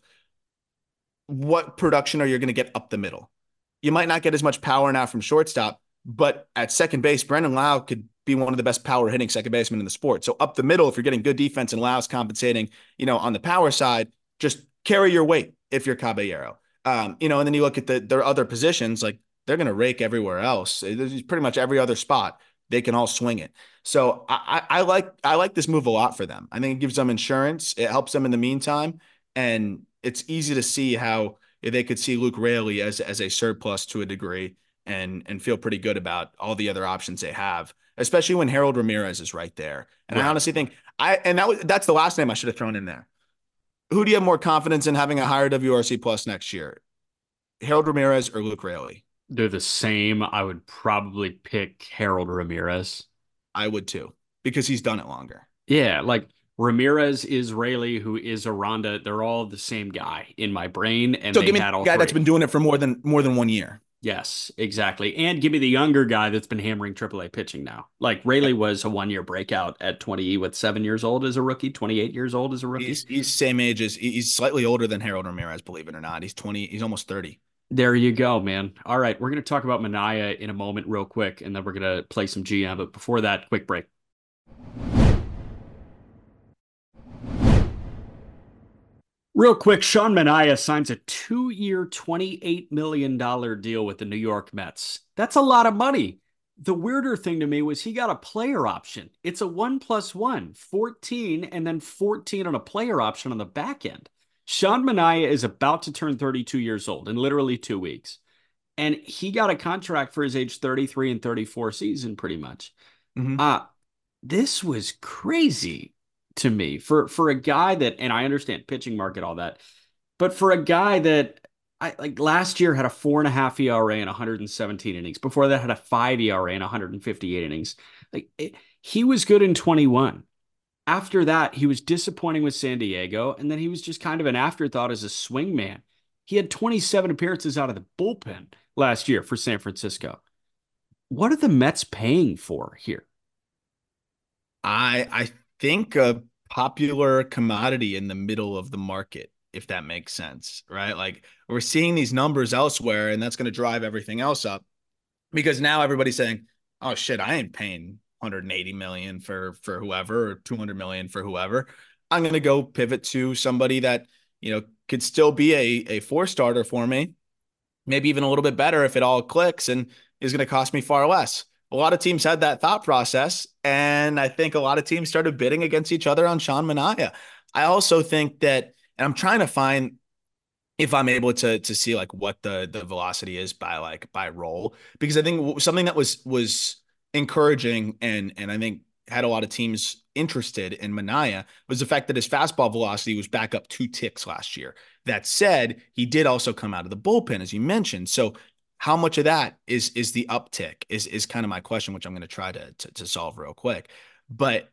what production are you going to get up the middle? You might not get as much power now from shortstop, but at second base, Brandon Lau could be one of the best power hitting second basemen in the sport. So up the middle, if you're getting good defense and Lau's compensating, you know, on the power side, just carry your weight if you're Caballero. Um, you know, and then you look at the their other positions, like they're going to rake everywhere else. There's pretty much every other spot. They can all swing it. So I, I, I like I like this move a lot for them. I think it gives them insurance. It helps them in the meantime. And it's easy to see how they could see Luke Raley as, as a surplus to a degree and, and feel pretty good about all the other options they have, especially when Harold Ramirez is right there. And right. I honestly think I, and that was, that's the last name I should have thrown in there. Who do you have more confidence in having a higher W R C plus next year? Harold Ramirez or Luke Raley? They're the same. I would probably pick Harold Ramirez. I would too, because he's done it longer. Yeah. Like, Ramirez is Rayleigh, who is Aranda. They're all the same guy in my brain. And so they give me had all the guy three. That's been doing it for more than more than one year. Yes, exactly. And give me the younger guy that's been hammering triple A pitching now. Like Rayleigh was a one-year breakout at twenty, what, seven years old as a rookie, twenty-eight years old as a rookie. He's, he's same age as he's slightly older than Harold Ramirez, believe it or not. He's twenty. He's almost thirty. There you go, man. All right, we're going to talk about Manaea in a moment real quick, and then we're going to play some G M. But before that, quick break. Real quick, Sean Manaea signs a two-year, twenty-eight million dollars deal with the New York Mets. That's a lot of money. The weirder thing to me was he got a player option. It's a one plus one, fourteen, and then fourteen on a player option on the back end. Sean Manaea is about to turn thirty-two years old in literally two weeks. And he got a contract for his age thirty-three and thirty-four season, pretty much. Mm-hmm. Uh, this was crazy to me for, for a guy that, and I understand pitching market, all that, but for a guy that I like last year had a four and a half E R A and one hundred seventeen innings. Before that had a five E R A and one hundred fifty-eight innings. Like it, he was good in twenty-one. After that, he was disappointing with San Diego, and then he was just kind of an afterthought as a swing man. He had twenty-seven appearances out of the bullpen last year for San Francisco. What are the Mets paying for here? I I think a popular commodity in the middle of the market, if that makes sense, right? Like we're seeing these numbers elsewhere, and that's going to drive everything else up because now everybody's saying, "Oh shit, I ain't paying one hundred eighty million for for whoever or two hundred million for whoever. I'm going to go pivot to somebody that, you know, could still be a a four starter for me, maybe even a little bit better if it all clicks, and is going to cost me far less." A lot of teams had that thought process, and I think a lot of teams started bidding against each other on Sean Manaea. I also think that, and I'm trying to find if I'm able to to see like what the the velocity is by like by role, because I think something that was was encouraging and and I think had a lot of teams interested in Manaea was the fact that his fastball velocity was back up two ticks last year. That said, he did also come out of the bullpen, as you mentioned. So how much of that is is the uptick is is kind of my question, which I'm going to try to, to to solve real quick. But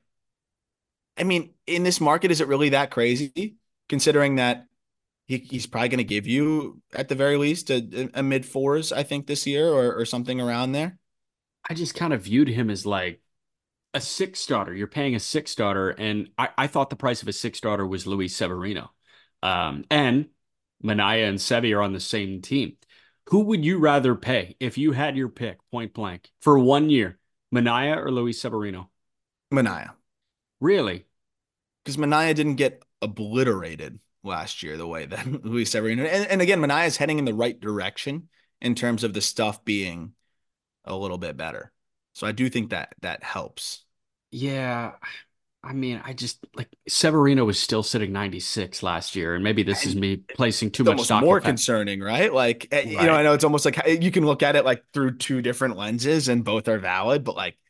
I mean, in this market, is it really that crazy considering that he, he's probably going to give you at the very least a, a mid fours, I think, this year or, or something around there? I just kind of viewed him as like a six starter. You're paying a six starter, and I, I thought the price of a six starter was Luis Severino. Um, and Manaya and Sevi are on the same team. Who would you rather pay if you had your pick, point blank, for one year? Manaya or Luis Severino? Manaya. Really? Because Manaya didn't get obliterated last year the way that Luis Severino. And, and again, Manaya is heading in the right direction in terms of the stuff being a little bit better. So I do think that that helps. Yeah. I mean, I just like Severino was still sitting ninety-six last year, and maybe this is And me placing too it's much almost stock more in that. concerning, right? Like, eh, you know, Right. I know it's almost like you can look at it like through two different lenses and both are valid, but like,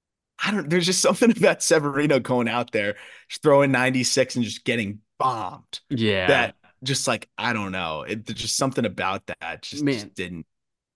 I don't, there's just something about Severino going out there, just throwing ninety-six and just getting bombed Yeah, that just like, I don't know. It, there's just something about that just, man. just didn't.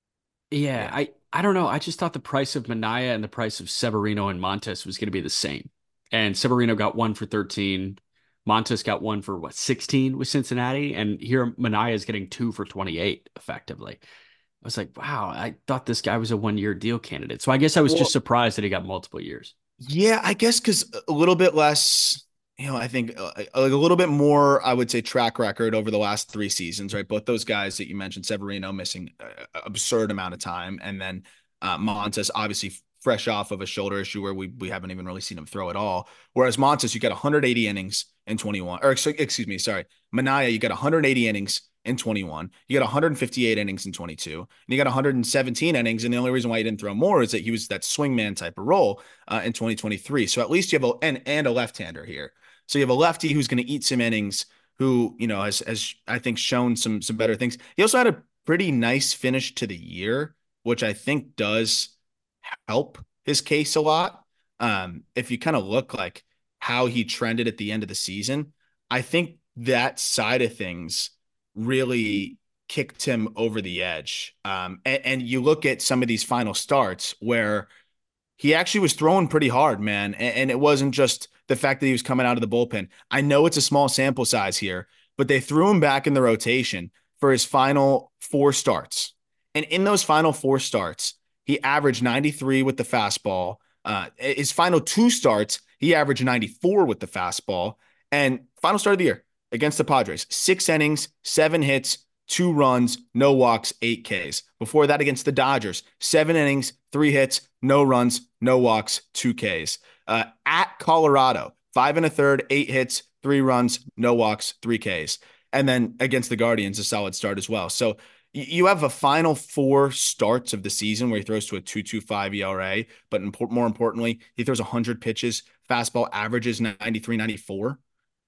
Yeah, Yeah. I I don't know. I just thought the price of Manaya and the price of Severino and Montes was going to be the same. And Severino got one for thirteen. Montes got one for what, sixteen with Cincinnati, and here Manaya is getting two for twenty-eight effectively. I was like, wow, I thought this guy was a one-year deal candidate. So I guess I was just Well, surprised that he got multiple years. yeah, I guess because a little bit less, you know, I think uh, like a little bit more, I would say, track record over the last three seasons, right? Both those guys that you mentioned, Severino missing an absurd amount of time, and then uh, Montes obviously fresh off of a shoulder issue where we we haven't even really seen him throw at all. Whereas Montes, you got one hundred eighty innings in twenty-one, or excuse me, sorry, Manaya, you got one hundred eighty innings in twenty-one. You got one hundred fifty-eight innings in twenty-two, and you got one hundred seventeen innings. And the only reason why he didn't throw more is that he was that swingman type of role uh, in twenty twenty-three. So at least you have a and, and a left-hander here. So you have a lefty who's going to eat some innings, who you know has has I think shown some some better things. He also had a pretty nice finish to the year, which I think does help his case a lot. Um, if you kind of look like how he trended at the end of the season, I think that side of things really kicked him over the edge. Um, and, and you look at some of these final starts where he actually was throwing pretty hard, man. And, and it wasn't just the fact that he was coming out of the bullpen. I know it's a small sample size here, but they threw him back in the rotation for his final four starts. And in those final four starts, he averaged ninety-three with the fastball. Uh, his final two starts, he averaged ninety-four with the fastball. And final start of the year against the Padres, six innings, seven hits, two runs, no walks, eight Ks. Before that, against the Dodgers, seven innings, three hits, no runs, no walks, two Ks. Uh, at Colorado, five and a third, eight hits, three runs, no walks, three Ks. And then against the Guardians, a solid start as well. So you have a final four starts of the season where he throws to a two point two five E R A, but more importantly, he throws one hundred pitches, fastball averages ninety-three, ninety-four.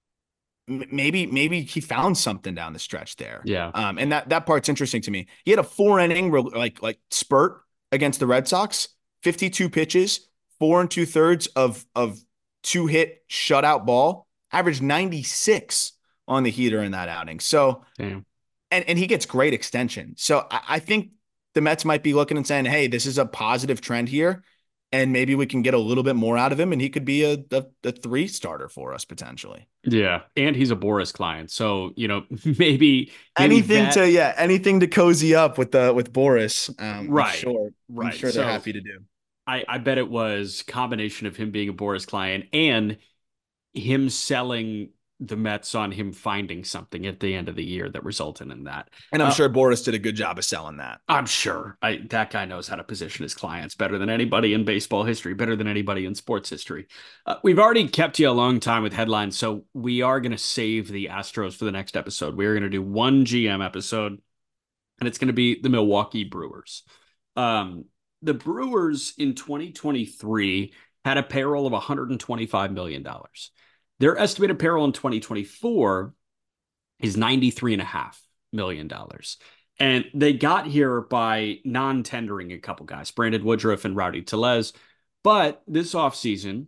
Maybe, maybe he found something down the stretch there. Yeah. Um, and that that part's interesting to me. He had a four inning like like spurt against the Red Sox, fifty-two pitches, four and two thirds of of two hit shutout ball, averaged ninety-six on the heater in that outing. So, Damn. and and he gets great extension. So I, I think the Mets might be looking and saying, hey, this is a positive trend here. And maybe we can get a little bit more out of him, and he could be a, a, a three starter for us potentially. Yeah, and he's a Boris client, so you know maybe, maybe anything that, to yeah, anything to cozy up with the with Boris. Um, right, I'm sure, right. I'm sure So they're happy to do. I I bet it was combination of him being a Boris client and him selling the Mets on him finding something at the end of the year that resulted in that. And I'm Uh, sure Boris did a good job of selling that. I'm sure I, that guy knows how to position his clients better than anybody in baseball history, better than anybody in sports history. Uh, we've already kept you a long time with headlines, so we are going to save the Astros for the next episode. We're going to do one G M episode, and it's going to be the Milwaukee Brewers. Um, the Brewers in twenty twenty-three had a payroll of one hundred twenty-five million dollars. Their estimated payroll in twenty twenty-four is ninety-three point five million dollars. And they got here by non-tendering a couple guys, Brandon Woodruff and Rowdy Tellez. But this offseason,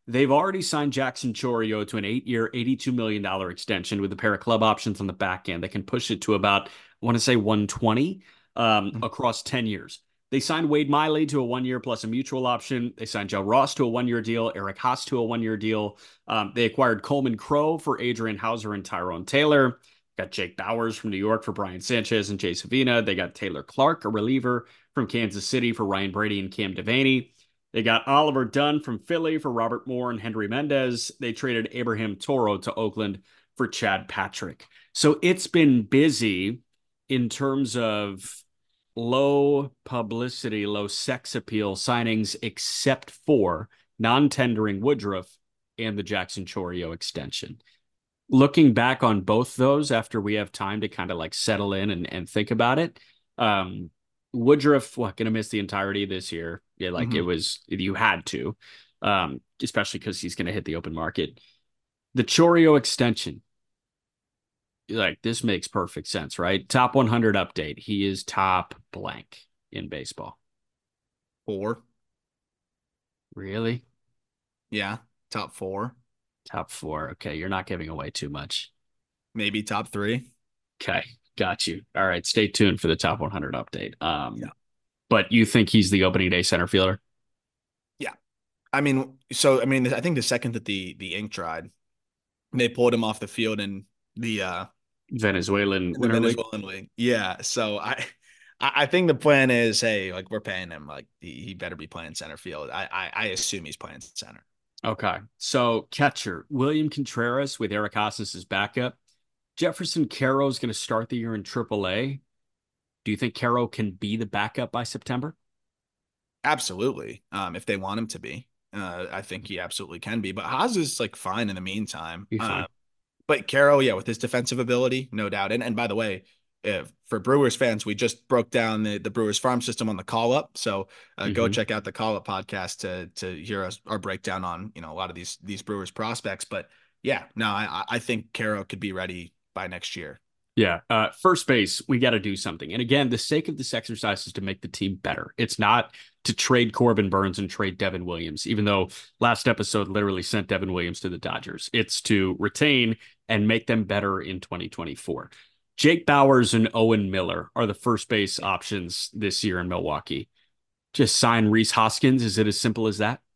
They've already signed Jackson Chorio to an eight-year, eighty-two million dollars extension with a pair of club options on the back end. They can push it to about, I want to say one twenty um, across ten years. They signed Wade Miley to a one-year plus a mutual option. They signed Joe Ross to a one-year deal, Eric Haas to a one-year deal. Um, they acquired Coleman Crow for Adrian Hauser and Tyrone Taylor. Got Jake Bowers from New York for Brian Sanchez and Jay Savina. They got Taylor Clark, a reliever from Kansas City for Ryan Brady and Cam Devaney. They got Oliver Dunn from Philly for Robert Moore and Henry Mendez. They traded Abraham Toro to Oakland for Chad Patrick. So it's been busy in terms of low publicity, low sex appeal signings, except for non-tendering Woodruff and the Jackson Chorio extension. Looking back on both those after we have time to kind of like settle in and, and think about it, um, Woodruff, what, going to miss the entirety of this year. Yeah, like mm-hmm. it was, you had to, um, especially because he's going to hit the open market. The Chorio extension, like this makes perfect sense, right? Top one hundred update. He is top blank in baseball. Four. Really? Yeah, top four. Top four. Okay, you're not giving away too much. Maybe top three. Okay, got you. All right, stay tuned for the top one hundred update. Um, yeah. But you think he's the opening day center fielder? Yeah. I mean, so, I mean, I think the second that the the ink dried, they pulled him off the field in the uh, Venezuelan in the Venezuelan league. league. Yeah. So I I think the plan is, hey, like we're paying him, like he, he better be playing center field. I, I I assume he's playing center. Okay. So catcher, William Contreras with Eric Haas as backup. Jefferson Caro is going to start the year in triple A. Do you think Caro can be the backup by September? Absolutely. Um, if they want him to be, uh, I think he absolutely can be. But Haas is like fine in the meantime. Uh, but Caro, yeah, with his defensive ability, no doubt. And and by the way, if, for Brewers fans, we just broke down the, the Brewers farm system on the call up. So uh, mm-hmm. go check out the call up podcast to to hear us our breakdown on, you know, a lot of these these Brewers prospects. But yeah, no, I I think Caro could be ready by next year. Yeah. Uh, first base, we got to do something. And again, the sake of this exercise is to make the team better. It's not to trade Corbin Burns and trade Devin Williams, even though last episode literally sent Devin Williams to the Dodgers. It's to retain and make them better in twenty twenty-four. Jake Bowers and Owen Miller are the first base options this year in Milwaukee. Just sign Rhys Hoskins. Is it as simple as that?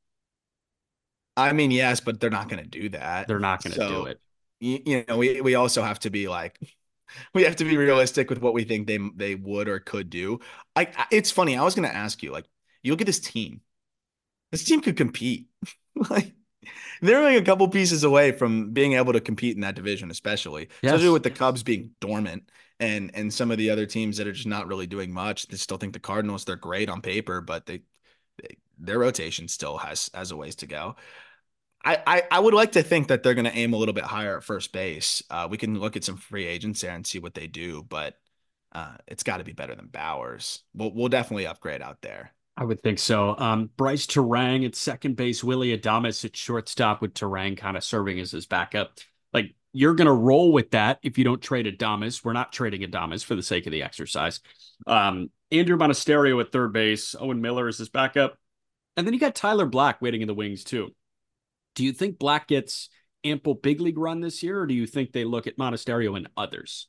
I mean, yes, but they're not going to do that. They're not going to so, do it. You, you know, we, we also have to be like, we have to be realistic with what we think they they would or could do. I, it's funny. I was going to ask you, like, you look at this team. This team could compete. Like, they're only a couple pieces away from being able to compete in that division, especially, yes. especially with the Cubs being dormant and and some of the other teams that are just not really doing much. They still think the Cardinals, they're great on paper, but they, they their rotation still has has a ways to go. I, I, I would like to think that they're going to aim a little bit higher at first base. Uh, we can look at some free agents there and see what they do, but uh, it's got to be better than Bowers. We'll, we'll definitely upgrade out there. I would think so. Um, Bryce Terang at second base, Willy Adames at shortstop, with Terang kind of serving as his backup. Like, you're going to roll with that if you don't trade Adames. We're not trading Adames for the sake of the exercise. Um, Andrew Monasterio at third base, Owen Miller is his backup. And then you got Tyler Black waiting in the wings too. Do you think Black gets ample big league run this year, or do you think they look at Monasterio and others?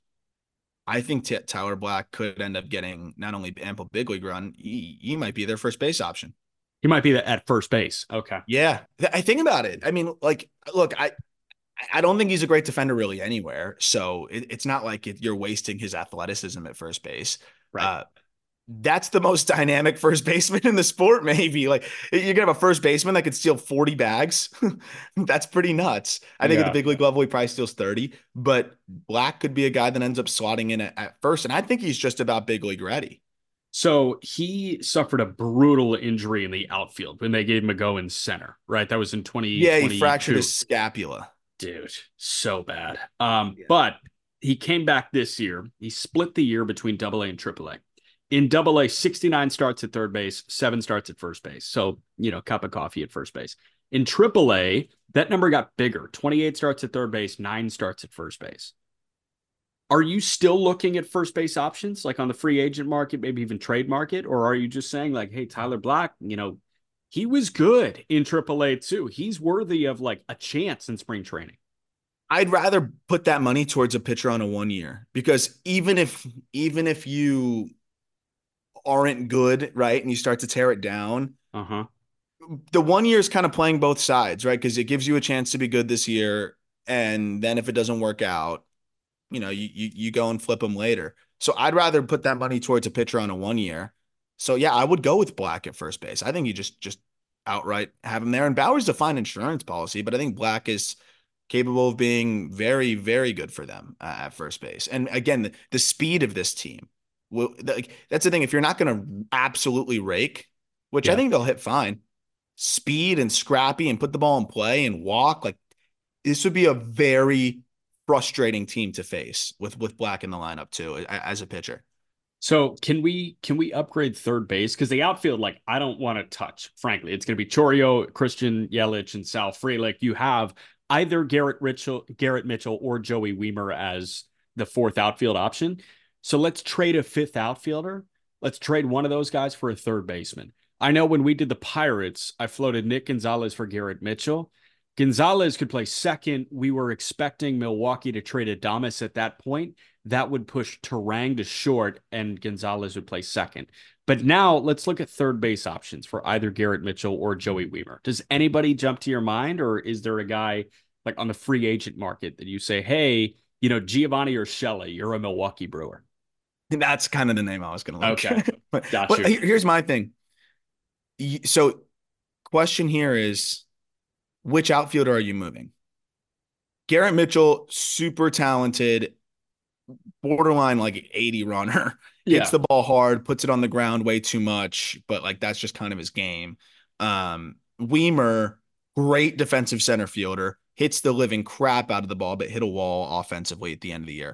I think T- Tyler Black could end up getting not only ample big league run, he, he might be their first base option. He might be at first base. Okay. Yeah. I think about it. I mean, like, look, I, I don't think he's a great defender really anywhere. So it, it's not like it, you're wasting his athleticism at first base. Right. Uh, that's the most dynamic first baseman in the sport, maybe. Like, you're gonna have a first baseman that could steal forty bags. That's pretty nuts. I think yeah. at the big league level, he probably steals thirty, but Black could be a guy that ends up slotting in at, at first. And I think he's just about big league ready. So he suffered a brutal injury in the outfield when they gave him a go in center, right? That was in twenty twenty-two. Yeah, he fractured his scapula. Dude, so bad. Um, yeah. But he came back this year. He split the year between double A and triple A. In double A, sixty-nine starts at third base, seven starts at first base. So, you know, cup of coffee at first base. In triple A, that number got bigger. twenty-eight starts at third base, nine starts at first base. Are you still looking at first base options, like on the free agent market, maybe even trade market? Or are you just saying like, hey, Tyler Black, you know, He was good in triple A too. He's worthy of like a chance in spring training. I'd rather put that money towards a pitcher on a one year because even if even if you aren't good, right, and you start to tear it down, Uh-huh. the one year is kind of playing both sides, right? Because it gives you a chance to be good this year, and then if it doesn't work out, you know, you you you go and flip them later. So I'd rather put that money towards a pitcher on a one year. So yeah, I would go with Black at first base. I think you just just outright have him there. And Bauer's a fine insurance policy, but I think Black is capable of being very, very good for them uh, at first base. And again, the, the speed of this team will like that's the thing. If you're not going to absolutely rake, which I Yeah. think they'll hit fine, speed and scrappy and put the ball in play and walk, like this would be a very frustrating team to face with with Black in the lineup too as a pitcher. So can we can we upgrade third base? Because the outfield, like I don't want to touch, frankly. It's gonna be Chourio, Christian Yelich, and Sal Frelick. You have either Garrett Mitchell, Garrett Mitchell or Joey Weimer as the fourth outfield option. So let's trade a fifth outfielder. Let's trade one of those guys for a third baseman. I know when we did the Pirates, I floated Nick Gonzalez for Garrett Mitchell. Gonzalez could play second. We were expecting Milwaukee to trade Adames at that point. That would push Terang to short, and Gonzalez would play second. But now let's look at third base options for either Garrett Mitchell or Joey Weimer. Does anybody jump to your mind, or is there a guy like on the free agent market that you say, hey, you know, Giovanni or Shelley, you're a Milwaukee Brewer? That's kind of the name I was going to look. Okay, but, got but you. here's my thing. So, question here is, which outfielder are you moving? Garrett Mitchell, super talented, borderline like eighty runner, hits Yeah. the ball hard, puts it on the ground way too much, but like that's just kind of his game. Um, Weimer, great defensive center fielder, hits the living crap out of the ball, but hit a wall offensively at the end of the year.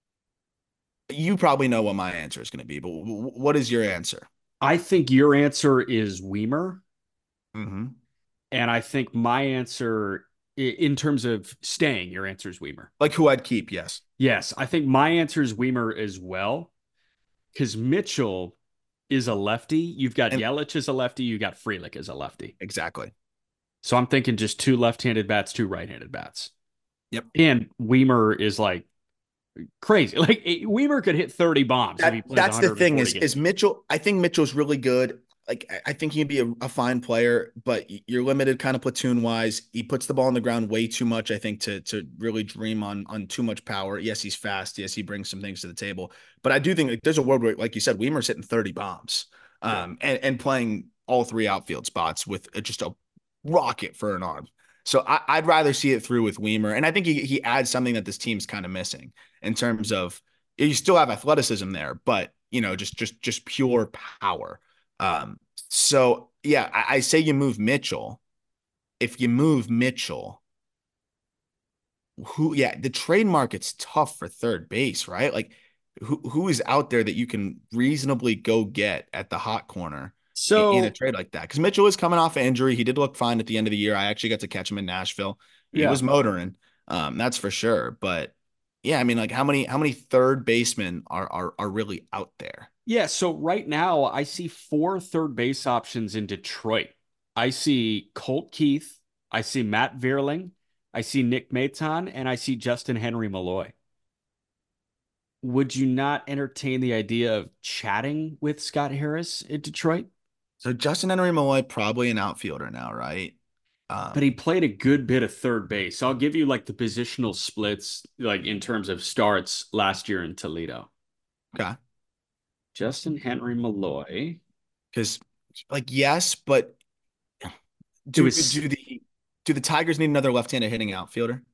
You probably know what my answer is going to be, but w- what is your answer? I think your answer is Weimer. Mm-hmm. And I think my answer, in terms of staying, your answer is Weimer. Like who I'd keep, yes. Yes, I think my answer is Weimer as well, because Mitchell is a lefty. You've got And Yelich as a lefty. You got Frelick as a lefty. exactly. So I'm thinking just two left-handed bats, two right-handed bats. Yep. And Weimer is like crazy. Like Weimer could hit thirty bombs if he That, plays that's the thing is, games. is Mitchell. I think Mitchell's really good. Like I think he'd be a, a fine player, but you're limited kind of platoon wise. He puts the ball on the ground way too much, I think, to to really dream on on too much power. Yes, he's fast. Yes, he brings some things to the table. But I do think like, there's a world where, like you said, Weimer's hitting thirty bombs, um, and and playing all three outfield spots with just a rocket for an arm. So I, I'd rather see it through with Weimer, and I think he he adds something that this team's kind of missing in terms of you still have athleticism there, but you know just just just pure power. Um, so yeah, I, I say you move Mitchell. If you move Mitchell, who yeah, the trade market's tough for third base, right? Like who who is out there that you can reasonably go get at the hot corner in, in a So trade like that? Because Mitchell is coming off an injury. He did look fine at the end of the year. I actually got to catch him in Nashville. He yeah, was motoring. Um, that's for sure. But yeah, I mean, like how many how many third basemen are are are really out there? yeah. So right now I see four third base options in Detroit. I see Colt Keith. I see Matt Vierling. I see Nick Maton, and I see Justin Henry Malloy. Would you not entertain the idea of chatting with Scott Harris in Detroit? So Justin Henry Malloy probably an outfielder now, right? But he Um, played a good bit of third base. I'll give you like the positional splits, like in terms of starts last year in Toledo. okay. Justin Henry Malloy. Because like yes, but It do was do the do the Tigers need another left-handed hitting outfielder?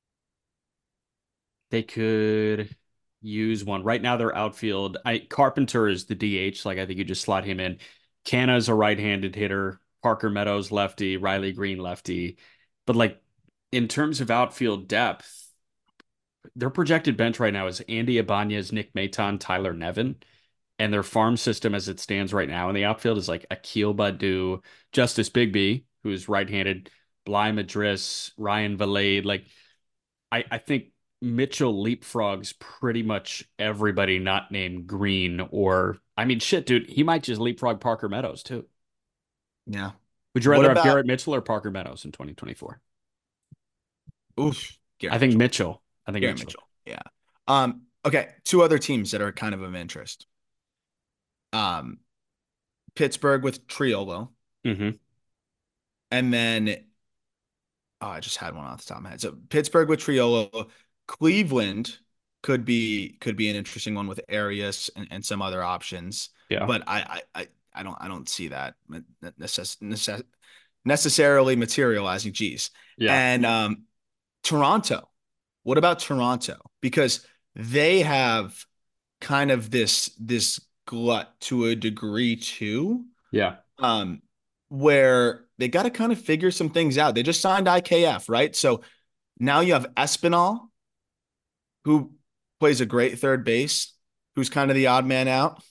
they could use one. Right now their outfield. I Carpenter is the D H. Like I think you just slot him in. Canna's a right-handed hitter. Parker Meadows lefty. Riley Green lefty. But like in terms of outfield depth, their projected bench right now is Andy Ibanez, Nick Maton, Tyler Nevin. And their farm system as it stands right now in the outfield is like Akil Badu, Justice Bigby, who's right-handed, Bly Madris, Ryan Valade. Like I, I think Mitchell leapfrogs pretty much everybody not named Green or I mean shit, dude, he might just leapfrog Parker Meadows too. Yeah. Would you What rather have about Garrett Mitchell or Parker Meadows in twenty twenty-four? oof, I Garrett think Mitchell. Mitchell. I think Garrett Mitchell. Mitchell. Yeah. Um, okay, two other teams that are kind of of interest. Um, Pittsburgh with Triolo, Mm-hmm. and then oh, I just had one off the top of my head. So Pittsburgh with Triolo, Cleveland could be could be an interesting one with Arias and, and some other options. Yeah. But I I I, I don't I don't see that necess- necess- necessarily materializing. Geez. Yeah. And um, Toronto. What about Toronto? Because they have kind of this this glut to a degree too, Yeah. um, where they got to kind of figure some things out. They just signed I K F, right? So now you have Espinal, who plays a great third base, who's kind of the odd man out.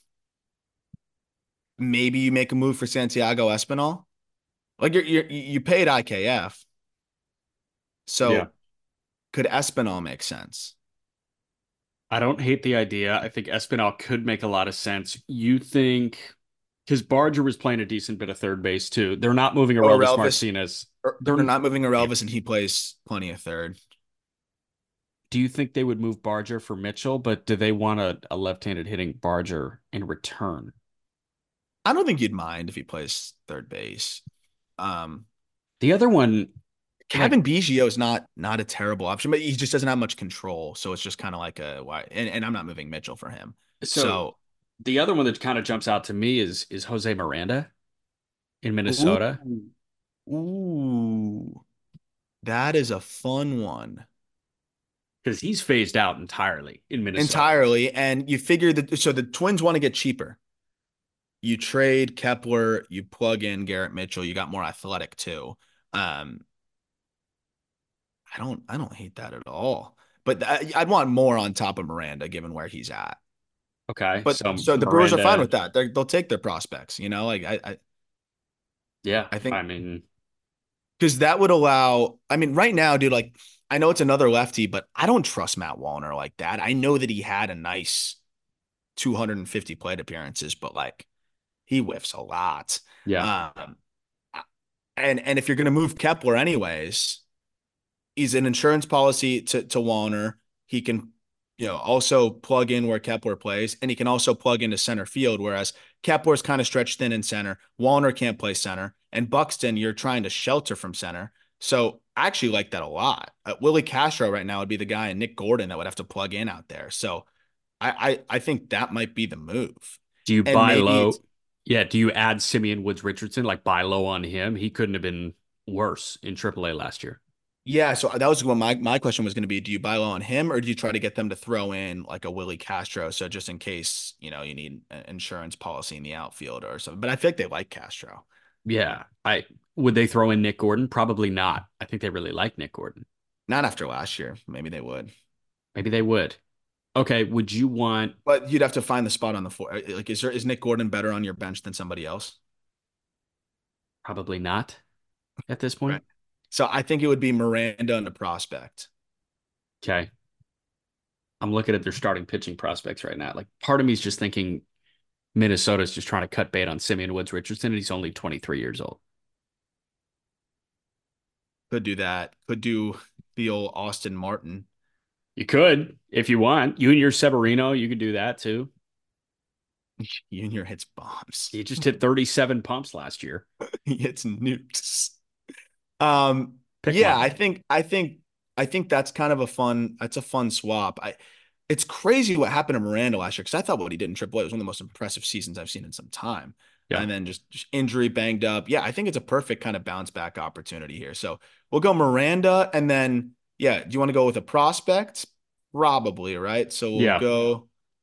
Maybe you make a move for Santiago Espinal. Like you're, you're you paid I K F, Yeah. so could Espinal make sense? I don't hate the idea. I think Espinal could make a lot of sense. You think because Barger was playing a decent bit of third base too. They're not moving Oh, Aroldis Relvis, Martinez. or They're they're not moving Relvis, and he plays plenty of third. Do you think they would move Barger for Mitchell, but do they want a, a left-handed hitting Barger in return? I don't think you'd mind if he plays third base. Um, The other one, Kevin Biggio is not not a terrible option, but he just doesn't have much control. So it's just kind of like a why. And, and I'm not moving Mitchell for him. so So, the other one that kind of jumps out to me is is Jose Miranda in ooh, Minnesota. ooh, that is a fun one Because he's phased out entirely in Minnesota. entirely. And you figure that so the Twins want to get cheaper. You trade Kepler, you plug in Garrett Mitchell, you got more athletic too. Um, I don't I don't hate that at all. But I, I'd want more on top of Miranda given where he's at. Okay, But so so the Brewers are fine Miranda, with that. They're, they'll take their prospects, you know, like I, I, yeah, I think I mean, because that would allow, I mean, right now, dude, like I know it's another lefty, but I don't trust Matt Wallner like that. I know that he had a nice two hundred fifty plate appearances, but like he whiffs a lot. yeah, Um, and and if you're going to move Kepler anyways, he's an insurance policy to to Wallner. He can, you know, also plug in where Kepler plays, and he can also plug into center field. Whereas Kepler's kind of stretched thin in center. Wallner can't play center, and Buxton, you're trying to shelter from center. So I actually like that a lot. Uh, Willie Castro right now would be the guy, and Nick Gordon that would have to plug in out there. So I I, I think that might be the move, do you and buy maybe low? it's Yeah, do you add Simeon Woods Richardson, like buy low on him? He couldn't have been worse in triple A last year. yeah. So that was what my my question was going to be: do you buy low on him, or do you try to get them to throw in like a Willie Castro? So just in case you know you need an insurance policy in the outfield or something. But I think they like Castro. Yeah, I would they throw in Nick Gordon? Probably not. I think they really like Nick Gordon. Not after last year. Maybe they would. Maybe they would. Okay, would you want But you'd have to find the spot on the floor. Uh, Like, is there is Nick Gordon better on your bench than somebody else? probably not at this Right. point? So I think it would be Miranda and a prospect. Okay. I'm looking at their starting pitching prospects right now. Like part of me is just thinking Minnesota's just trying to cut bait on Simeon Woods Richardson, and he's only twenty-three years old. Could do that. Could do the old Austin Martin. You could, if you want. You and your Severino, you could do that too. Junior hits bombs. He just hit thirty-seven pumps last year. He hits nukes. Um, Pick yeah, one. I think I think I think that's kind of a fun that's a fun swap. I it's crazy what happened to Miranda last year because I thought what he did in triple A was one of the most impressive seasons I've seen in some time. Yeah. And then just, just injury banged up. Yeah, I think it's a perfect kind of bounce back opportunity here. So we'll go Miranda and then yeah, do you want to go with a prospect? Probably, right? So we'll Yeah. go.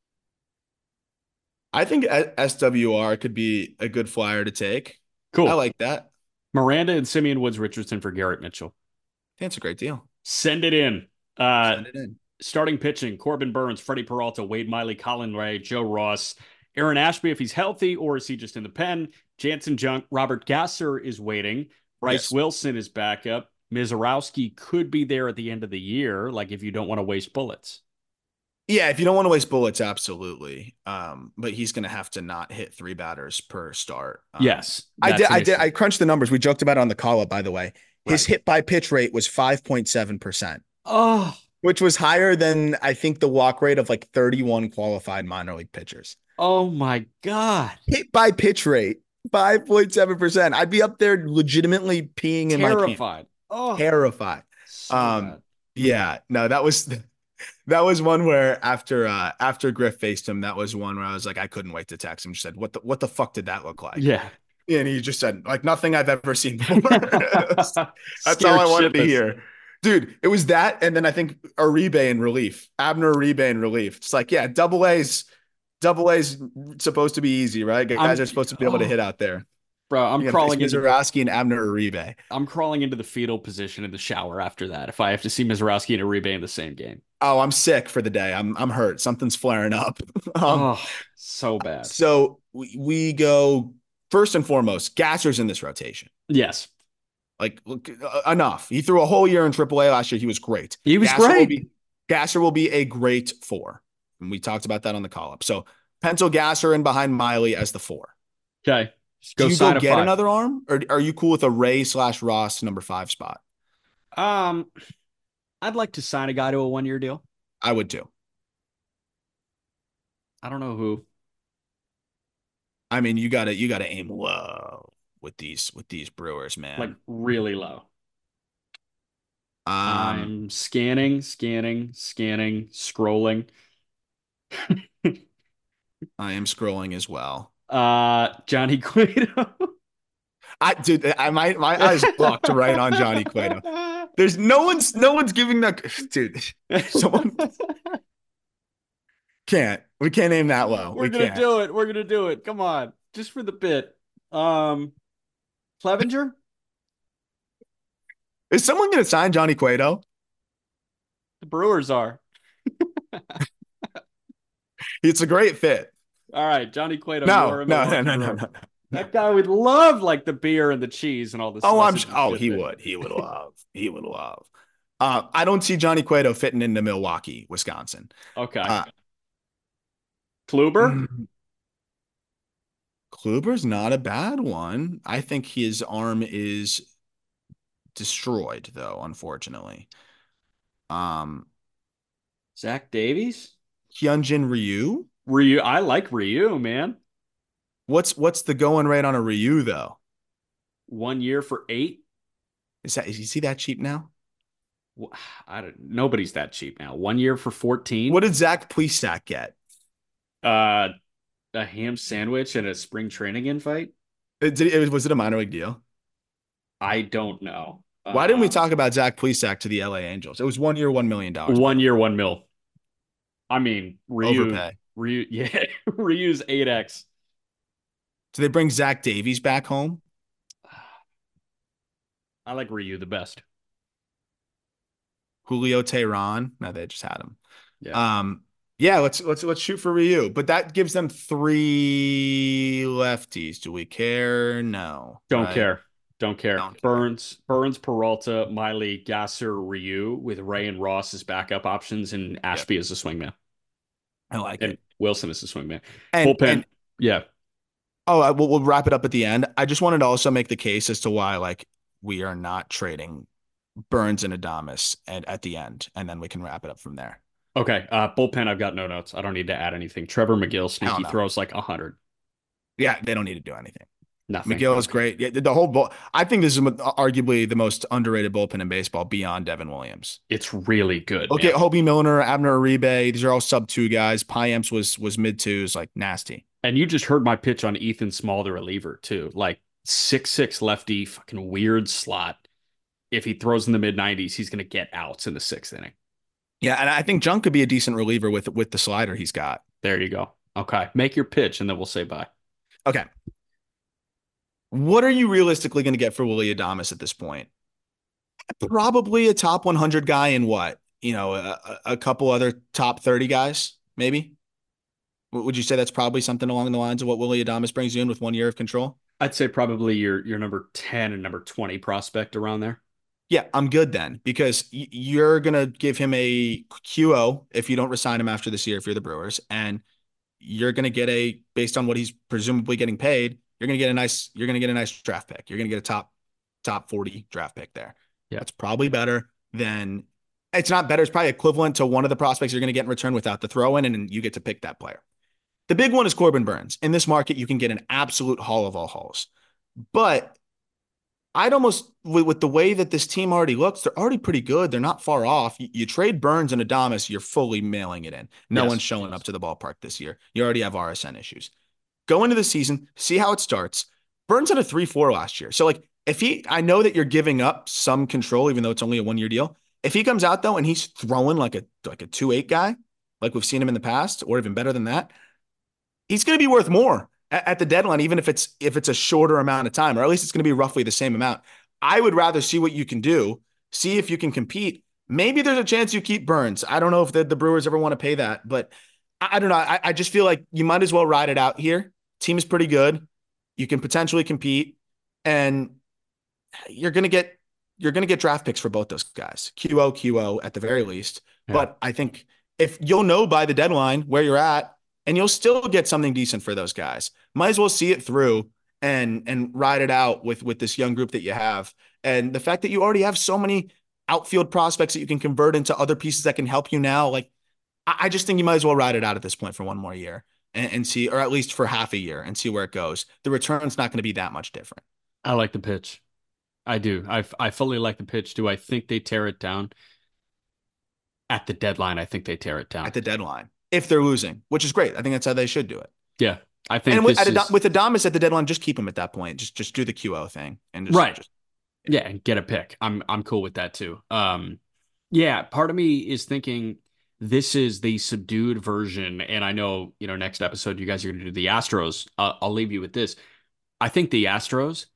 I think S W R could be a good flyer to take. I Cool. like that. Miranda and Simeon Woods Richardson for Garrett Mitchell. That's a great deal. Send it in. Uh, Send it in. starting pitching, Corbin Burns, Freddie Peralta, Wade Miley, Colin Ray, Joe Ross, Aaron Ashby, if he's healthy, or is he just in the pen? Jansen Junk, Robert Gasser is waiting. Bryce Yes. Wilson is back up. Mizorowski could be there at the end of the year, like if you don't want to waste bullets. Yeah, if you don't want to waste bullets, absolutely. Um, but he's going to have to not hit three batters per start. Um, Yes, I did. that's an I did. issue. I crunched the numbers. We joked about it on the call up, by the way. His Right. hit by pitch rate was five point seven percent, Oh, which was higher than I think the walk rate of like thirty-one qualified minor league pitchers. oh my God. Hit by pitch rate, five point seven percent. I'd be up there legitimately peeing in my pants. Terrified. Oh, Terrified. so Um, bad. yeah, no, that was that was one where after uh after Griff faced him, that was one where I was like, I couldn't wait to text him. Just said, what the what the fuck did that look like? Yeah. And he just said, like nothing I've ever seen before. That's all Scared I wanted to shitless. hear. Dude, it was that, and then I think Uribe in relief, Abner Uribe in relief. It's like, yeah, double A's, double A's supposed to be easy, right? Guys I'm, are supposed to be able to oh, hit out there. bro, I'm You got to face crawling into Mizorowski and Abner Uribe. I'm crawling into the fetal position in the shower after that. If I have to see Mizraowski and Uribe in the same game. Oh, I'm sick for the day. I'm I'm hurt. Something's flaring up. um, Oh, so bad. so we, we go first and foremost, Gasser's in this rotation. Yes. Like look, uh, enough. He threw a whole year in triple A last year. He was great. He was Gasser great. Will be, Gasser will be a great four. And we talked about that on the call up. So pencil Gasser in behind Miley as the four. Okay. Just go Do you sign go a get five. another arm? Or are you cool with a Ray slash Ross number five spot? Um, I'd like to sign a guy to a one year deal. I would too. I don't know who. I mean, you gotta you gotta aim low with these with these Brewers, man. Like really low. Um I'm scanning, scanning, scanning, scrolling. I am scrolling as well. Uh, Johnny Cueto. I dude, I my my eyes locked right on Johnny Cueto. There's no one's no one's giving that dude. Someone can't. We can't aim that low. We're we gonna can't. do it. We're gonna do it. Come on, just for the bit. Um, Clevenger. Is someone gonna sign Johnny Cueto? The Brewers are. It's a great fit. All right, Johnny Cueto. No, no, no, no, no, no. That guy would love like the beer and the cheese and all this. Oh, I'm. Oh, he would. He would love. He would love. Uh, I don't see Johnny Cueto fitting into Milwaukee, Wisconsin. Okay. Uh, Kluber. Kluber's not a bad one. I think his arm is destroyed, though, unfortunately. Um, Zach Davies. Hyunjin Ryu. Ryu. I like Ryu, man. What's what's the going rate on a Ryu though? One year for eight. Is that is he that cheap now? I don't. Nobody's that cheap now. One year for fourteen. What did Zach Plesac get? Uh, a ham sandwich and a spring training invite. Did it, was it a minor league deal? I don't know. Why didn't we Um, talk about Zach Plesac to the L A Angels? It was one year, one million dollars. One year, one mil. I mean, Ryu. Overpay. Ryu. Yeah, Ryu's eight X. Do they bring Zach Davies back home? I like Ryu the best. Julio Tehran? No, they just had him. Yeah. Um, yeah, let's let's let's shoot for Ryu. But that gives them three lefties. Do we care? No. Don't right? care. Don't care. Don't care. Burns, Burns, Peralta, Miley, Gasser, Ryu with Ray and Ross as backup options and Ashby Yep. as a swingman. I like And it. Wilson as a swingman. And, Bullpen. and yeah. oh, I, we'll, we'll wrap it up at the end. I just wanted to also make the case as to why like we are not trading Burns and Adames and at the end, and then we can wrap it up from there. Okay. Uh, bullpen, I've got no notes. I don't need to add anything. Trevor McGill, sneaky no. throws like one hundred. Yeah, they don't need to do anything. Nothing. McGill is great. Yeah, the whole bull. I think this is arguably the most underrated bullpen in baseball beyond Devin Williams. It's really good. Okay, man. Hobie Milner, Abner Uribe, these are all sub two guys. Pyamps was was mid twos, like nasty. And you just heard my pitch on Ethan Small, the reliever, too. Like six six lefty, fucking weird slot. If he throws in the mid nineties, he's going to get outs in the sixth inning. Yeah, and I think Junk could be a decent reliever with with the slider he's got. There you go. Okay, make your pitch, and then we'll say bye. Okay. What are you realistically going to get for Willy Adames at this point? Probably a top one hundred guy in what? You know, a, a couple other top thirty guys, maybe? Would you say that's probably something along the lines of what Willy Adames brings you in with one year of control? I'd say probably your your number ten and number twenty prospect around there. Yeah, I'm good then because y- you're going to give him a Q O if you don't resign him after this year, if you're the Brewers, and you're going to get a, based on what he's presumably getting paid, you're going to get a nice, you're going to get a nice draft pick. You're going to get a top, top forty draft pick there. Yeah. That's probably better than, it's not better. It's probably equivalent to one of the prospects you're going to get in return without the throw in, and you get to pick that player. The big one is Corbin Burnes. In this market, you can get an absolute haul of all hauls. But I'd almost, with, with the way that this team already looks, they're already pretty good. They're not far off. You, you trade Burnes and Adames, you're fully mailing it in. No Yes. one's showing up to the ballpark this year. You already have R S N issues. Go into the season, see how it starts. Burnes had a three four last year. So, like, if he, I know that you're giving up some control, even though it's only a one-year deal. If he comes out, though, and he's throwing like a like a two eight guy, like we've seen him in the past, or even better than that, he's going to be worth more at, at the deadline, even if it's if it's a shorter amount of time, or at least it's going to be roughly the same amount. I would rather see what you can do, see if you can compete. Maybe there's a chance you keep Burnes. I don't know if the, the Brewers ever want to pay that, but I, I don't know. I, I just feel like you might as well ride it out here. Team is pretty good. You can potentially compete, and you're going to get you're going to get draft picks for both those guys. Q O, Q O at the very least. Yeah. But I think if you'll know by the deadline where you're at, and you'll still get something decent for those guys. Might as well see it through and and ride it out with with this young group that you have. And the fact that you already have so many outfield prospects that you can convert into other pieces that can help you now, like I, I just think you might as well ride it out at this point for one more year and, and see, or at least for half a year, and see where it goes. The return's not going to be that much different. I like the pitch. I do. I I fully like the pitch. Do I think they tear it down? At the deadline, I think they tear it down. At the deadline. If they're losing, which is great. I think that's how they should do it. Yeah. I think and with, this is... is... with Adames at the deadline, just keep him at that point. Just just do the Q O thing. and just, Right. Just, yeah. yeah, and get a pick. I'm I'm cool with that too. Um, yeah, part of me is thinking this is the subdued version, and I know, you know, next episode you guys are going to do the Astros. Uh, I'll leave you with this. I think the Astros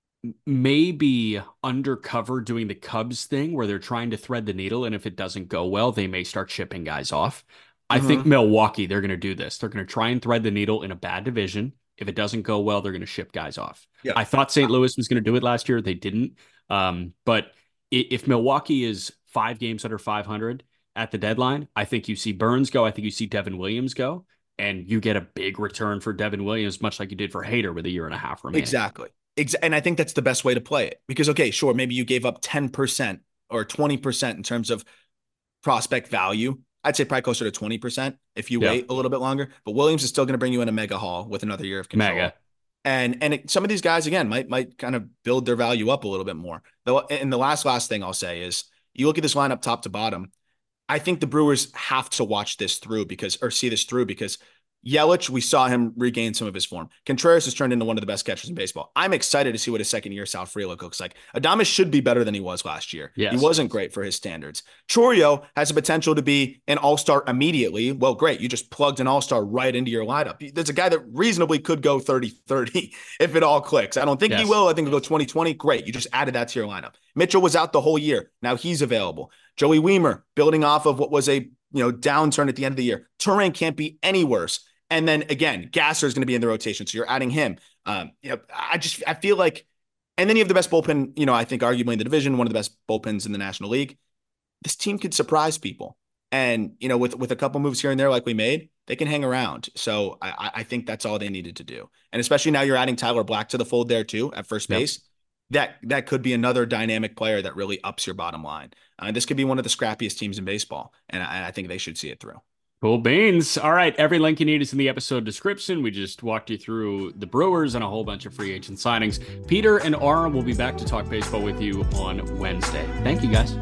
may be undercover doing the Cubs thing where they're trying to thread the needle, and if it doesn't go well, they may start shipping guys off. I mm-hmm. think Milwaukee, they're going to do this. They're going to try and thread the needle in a bad division. If it doesn't go well, they're going to ship guys off. Yeah. I thought Saint Louis was going to do it last year. They didn't. Um, but if Milwaukee is five games under five hundred at the deadline, I think you see Burnes go. I think you see Devin Williams go. And you get a big return for Devin Williams, much like you did for Hader with a year and a half remaining. Exactly. And I think that's the best way to play it. Because, okay, sure, maybe you gave up ten percent or twenty percent in terms of prospect value. I'd say probably closer to twenty percent if you yeah. wait a little bit longer. But Williams is still going to bring you in a mega haul with another year of control. Mega. And and it, some of these guys, again, might might kind of build their value up a little bit more. Though, and the last, last thing I'll say is you look at this lineup top to bottom. I think the Brewers have to watch this through because, or see this through because Yelich, we saw him regain some of his form. Contreras has turned into one of the best catchers in baseball. I'm excited to see what his second year Sal Frelick looks like. Adames should be better than he was last year. Yes. He wasn't great for his standards. Chourio has the potential to be an all-star immediately. Well, great. You just plugged an all-star right into your lineup. There's a guy that reasonably could go thirty thirty if it all clicks. I don't think yes. he will. I think he'll go twenty twenty. Great. You just added that to your lineup. Mitchell was out the whole year. Now he's available. Joey Wiemer, building off of what was a you know downturn at the end of the year. Turin can't be any worse. And then again, Gasser is going to be in the rotation, so you're adding him. Um, you know, I just I feel like, and then you have the best bullpen. You know, I think arguably in the division, one of the best bullpens in the National League. This team could surprise people, and you know, with with a couple moves here and there like we made, they can hang around. So I, I think that's all they needed to do, and especially now you're adding Tyler Black to the fold there too at first base. Yep. That that could be another dynamic player that really ups your bottom line. Uh, this could be one of the scrappiest teams in baseball, and I, I think they should see it through. Cool beans. All right. Every link you need is in the episode description. We just walked you through the Brewers and a whole bunch of free agent signings. Peter and Aram will be back to talk baseball with you on Wednesday. Thank you, guys.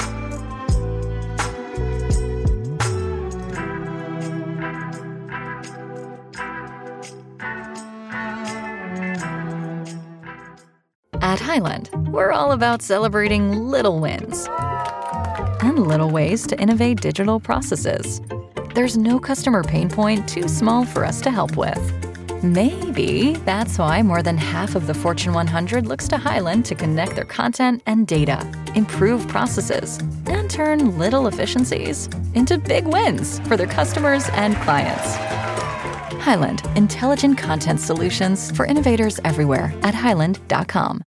At Highland, we're all about celebrating little wins and little ways to innovate digital processes. There's no customer pain point too small for us to help with. Maybe that's why more than half of the Fortune one hundred looks to Highland to connect their content and data, improve processes, and turn little efficiencies into big wins for their customers and clients. Highland, intelligent content solutions for innovators everywhere at highland dot com.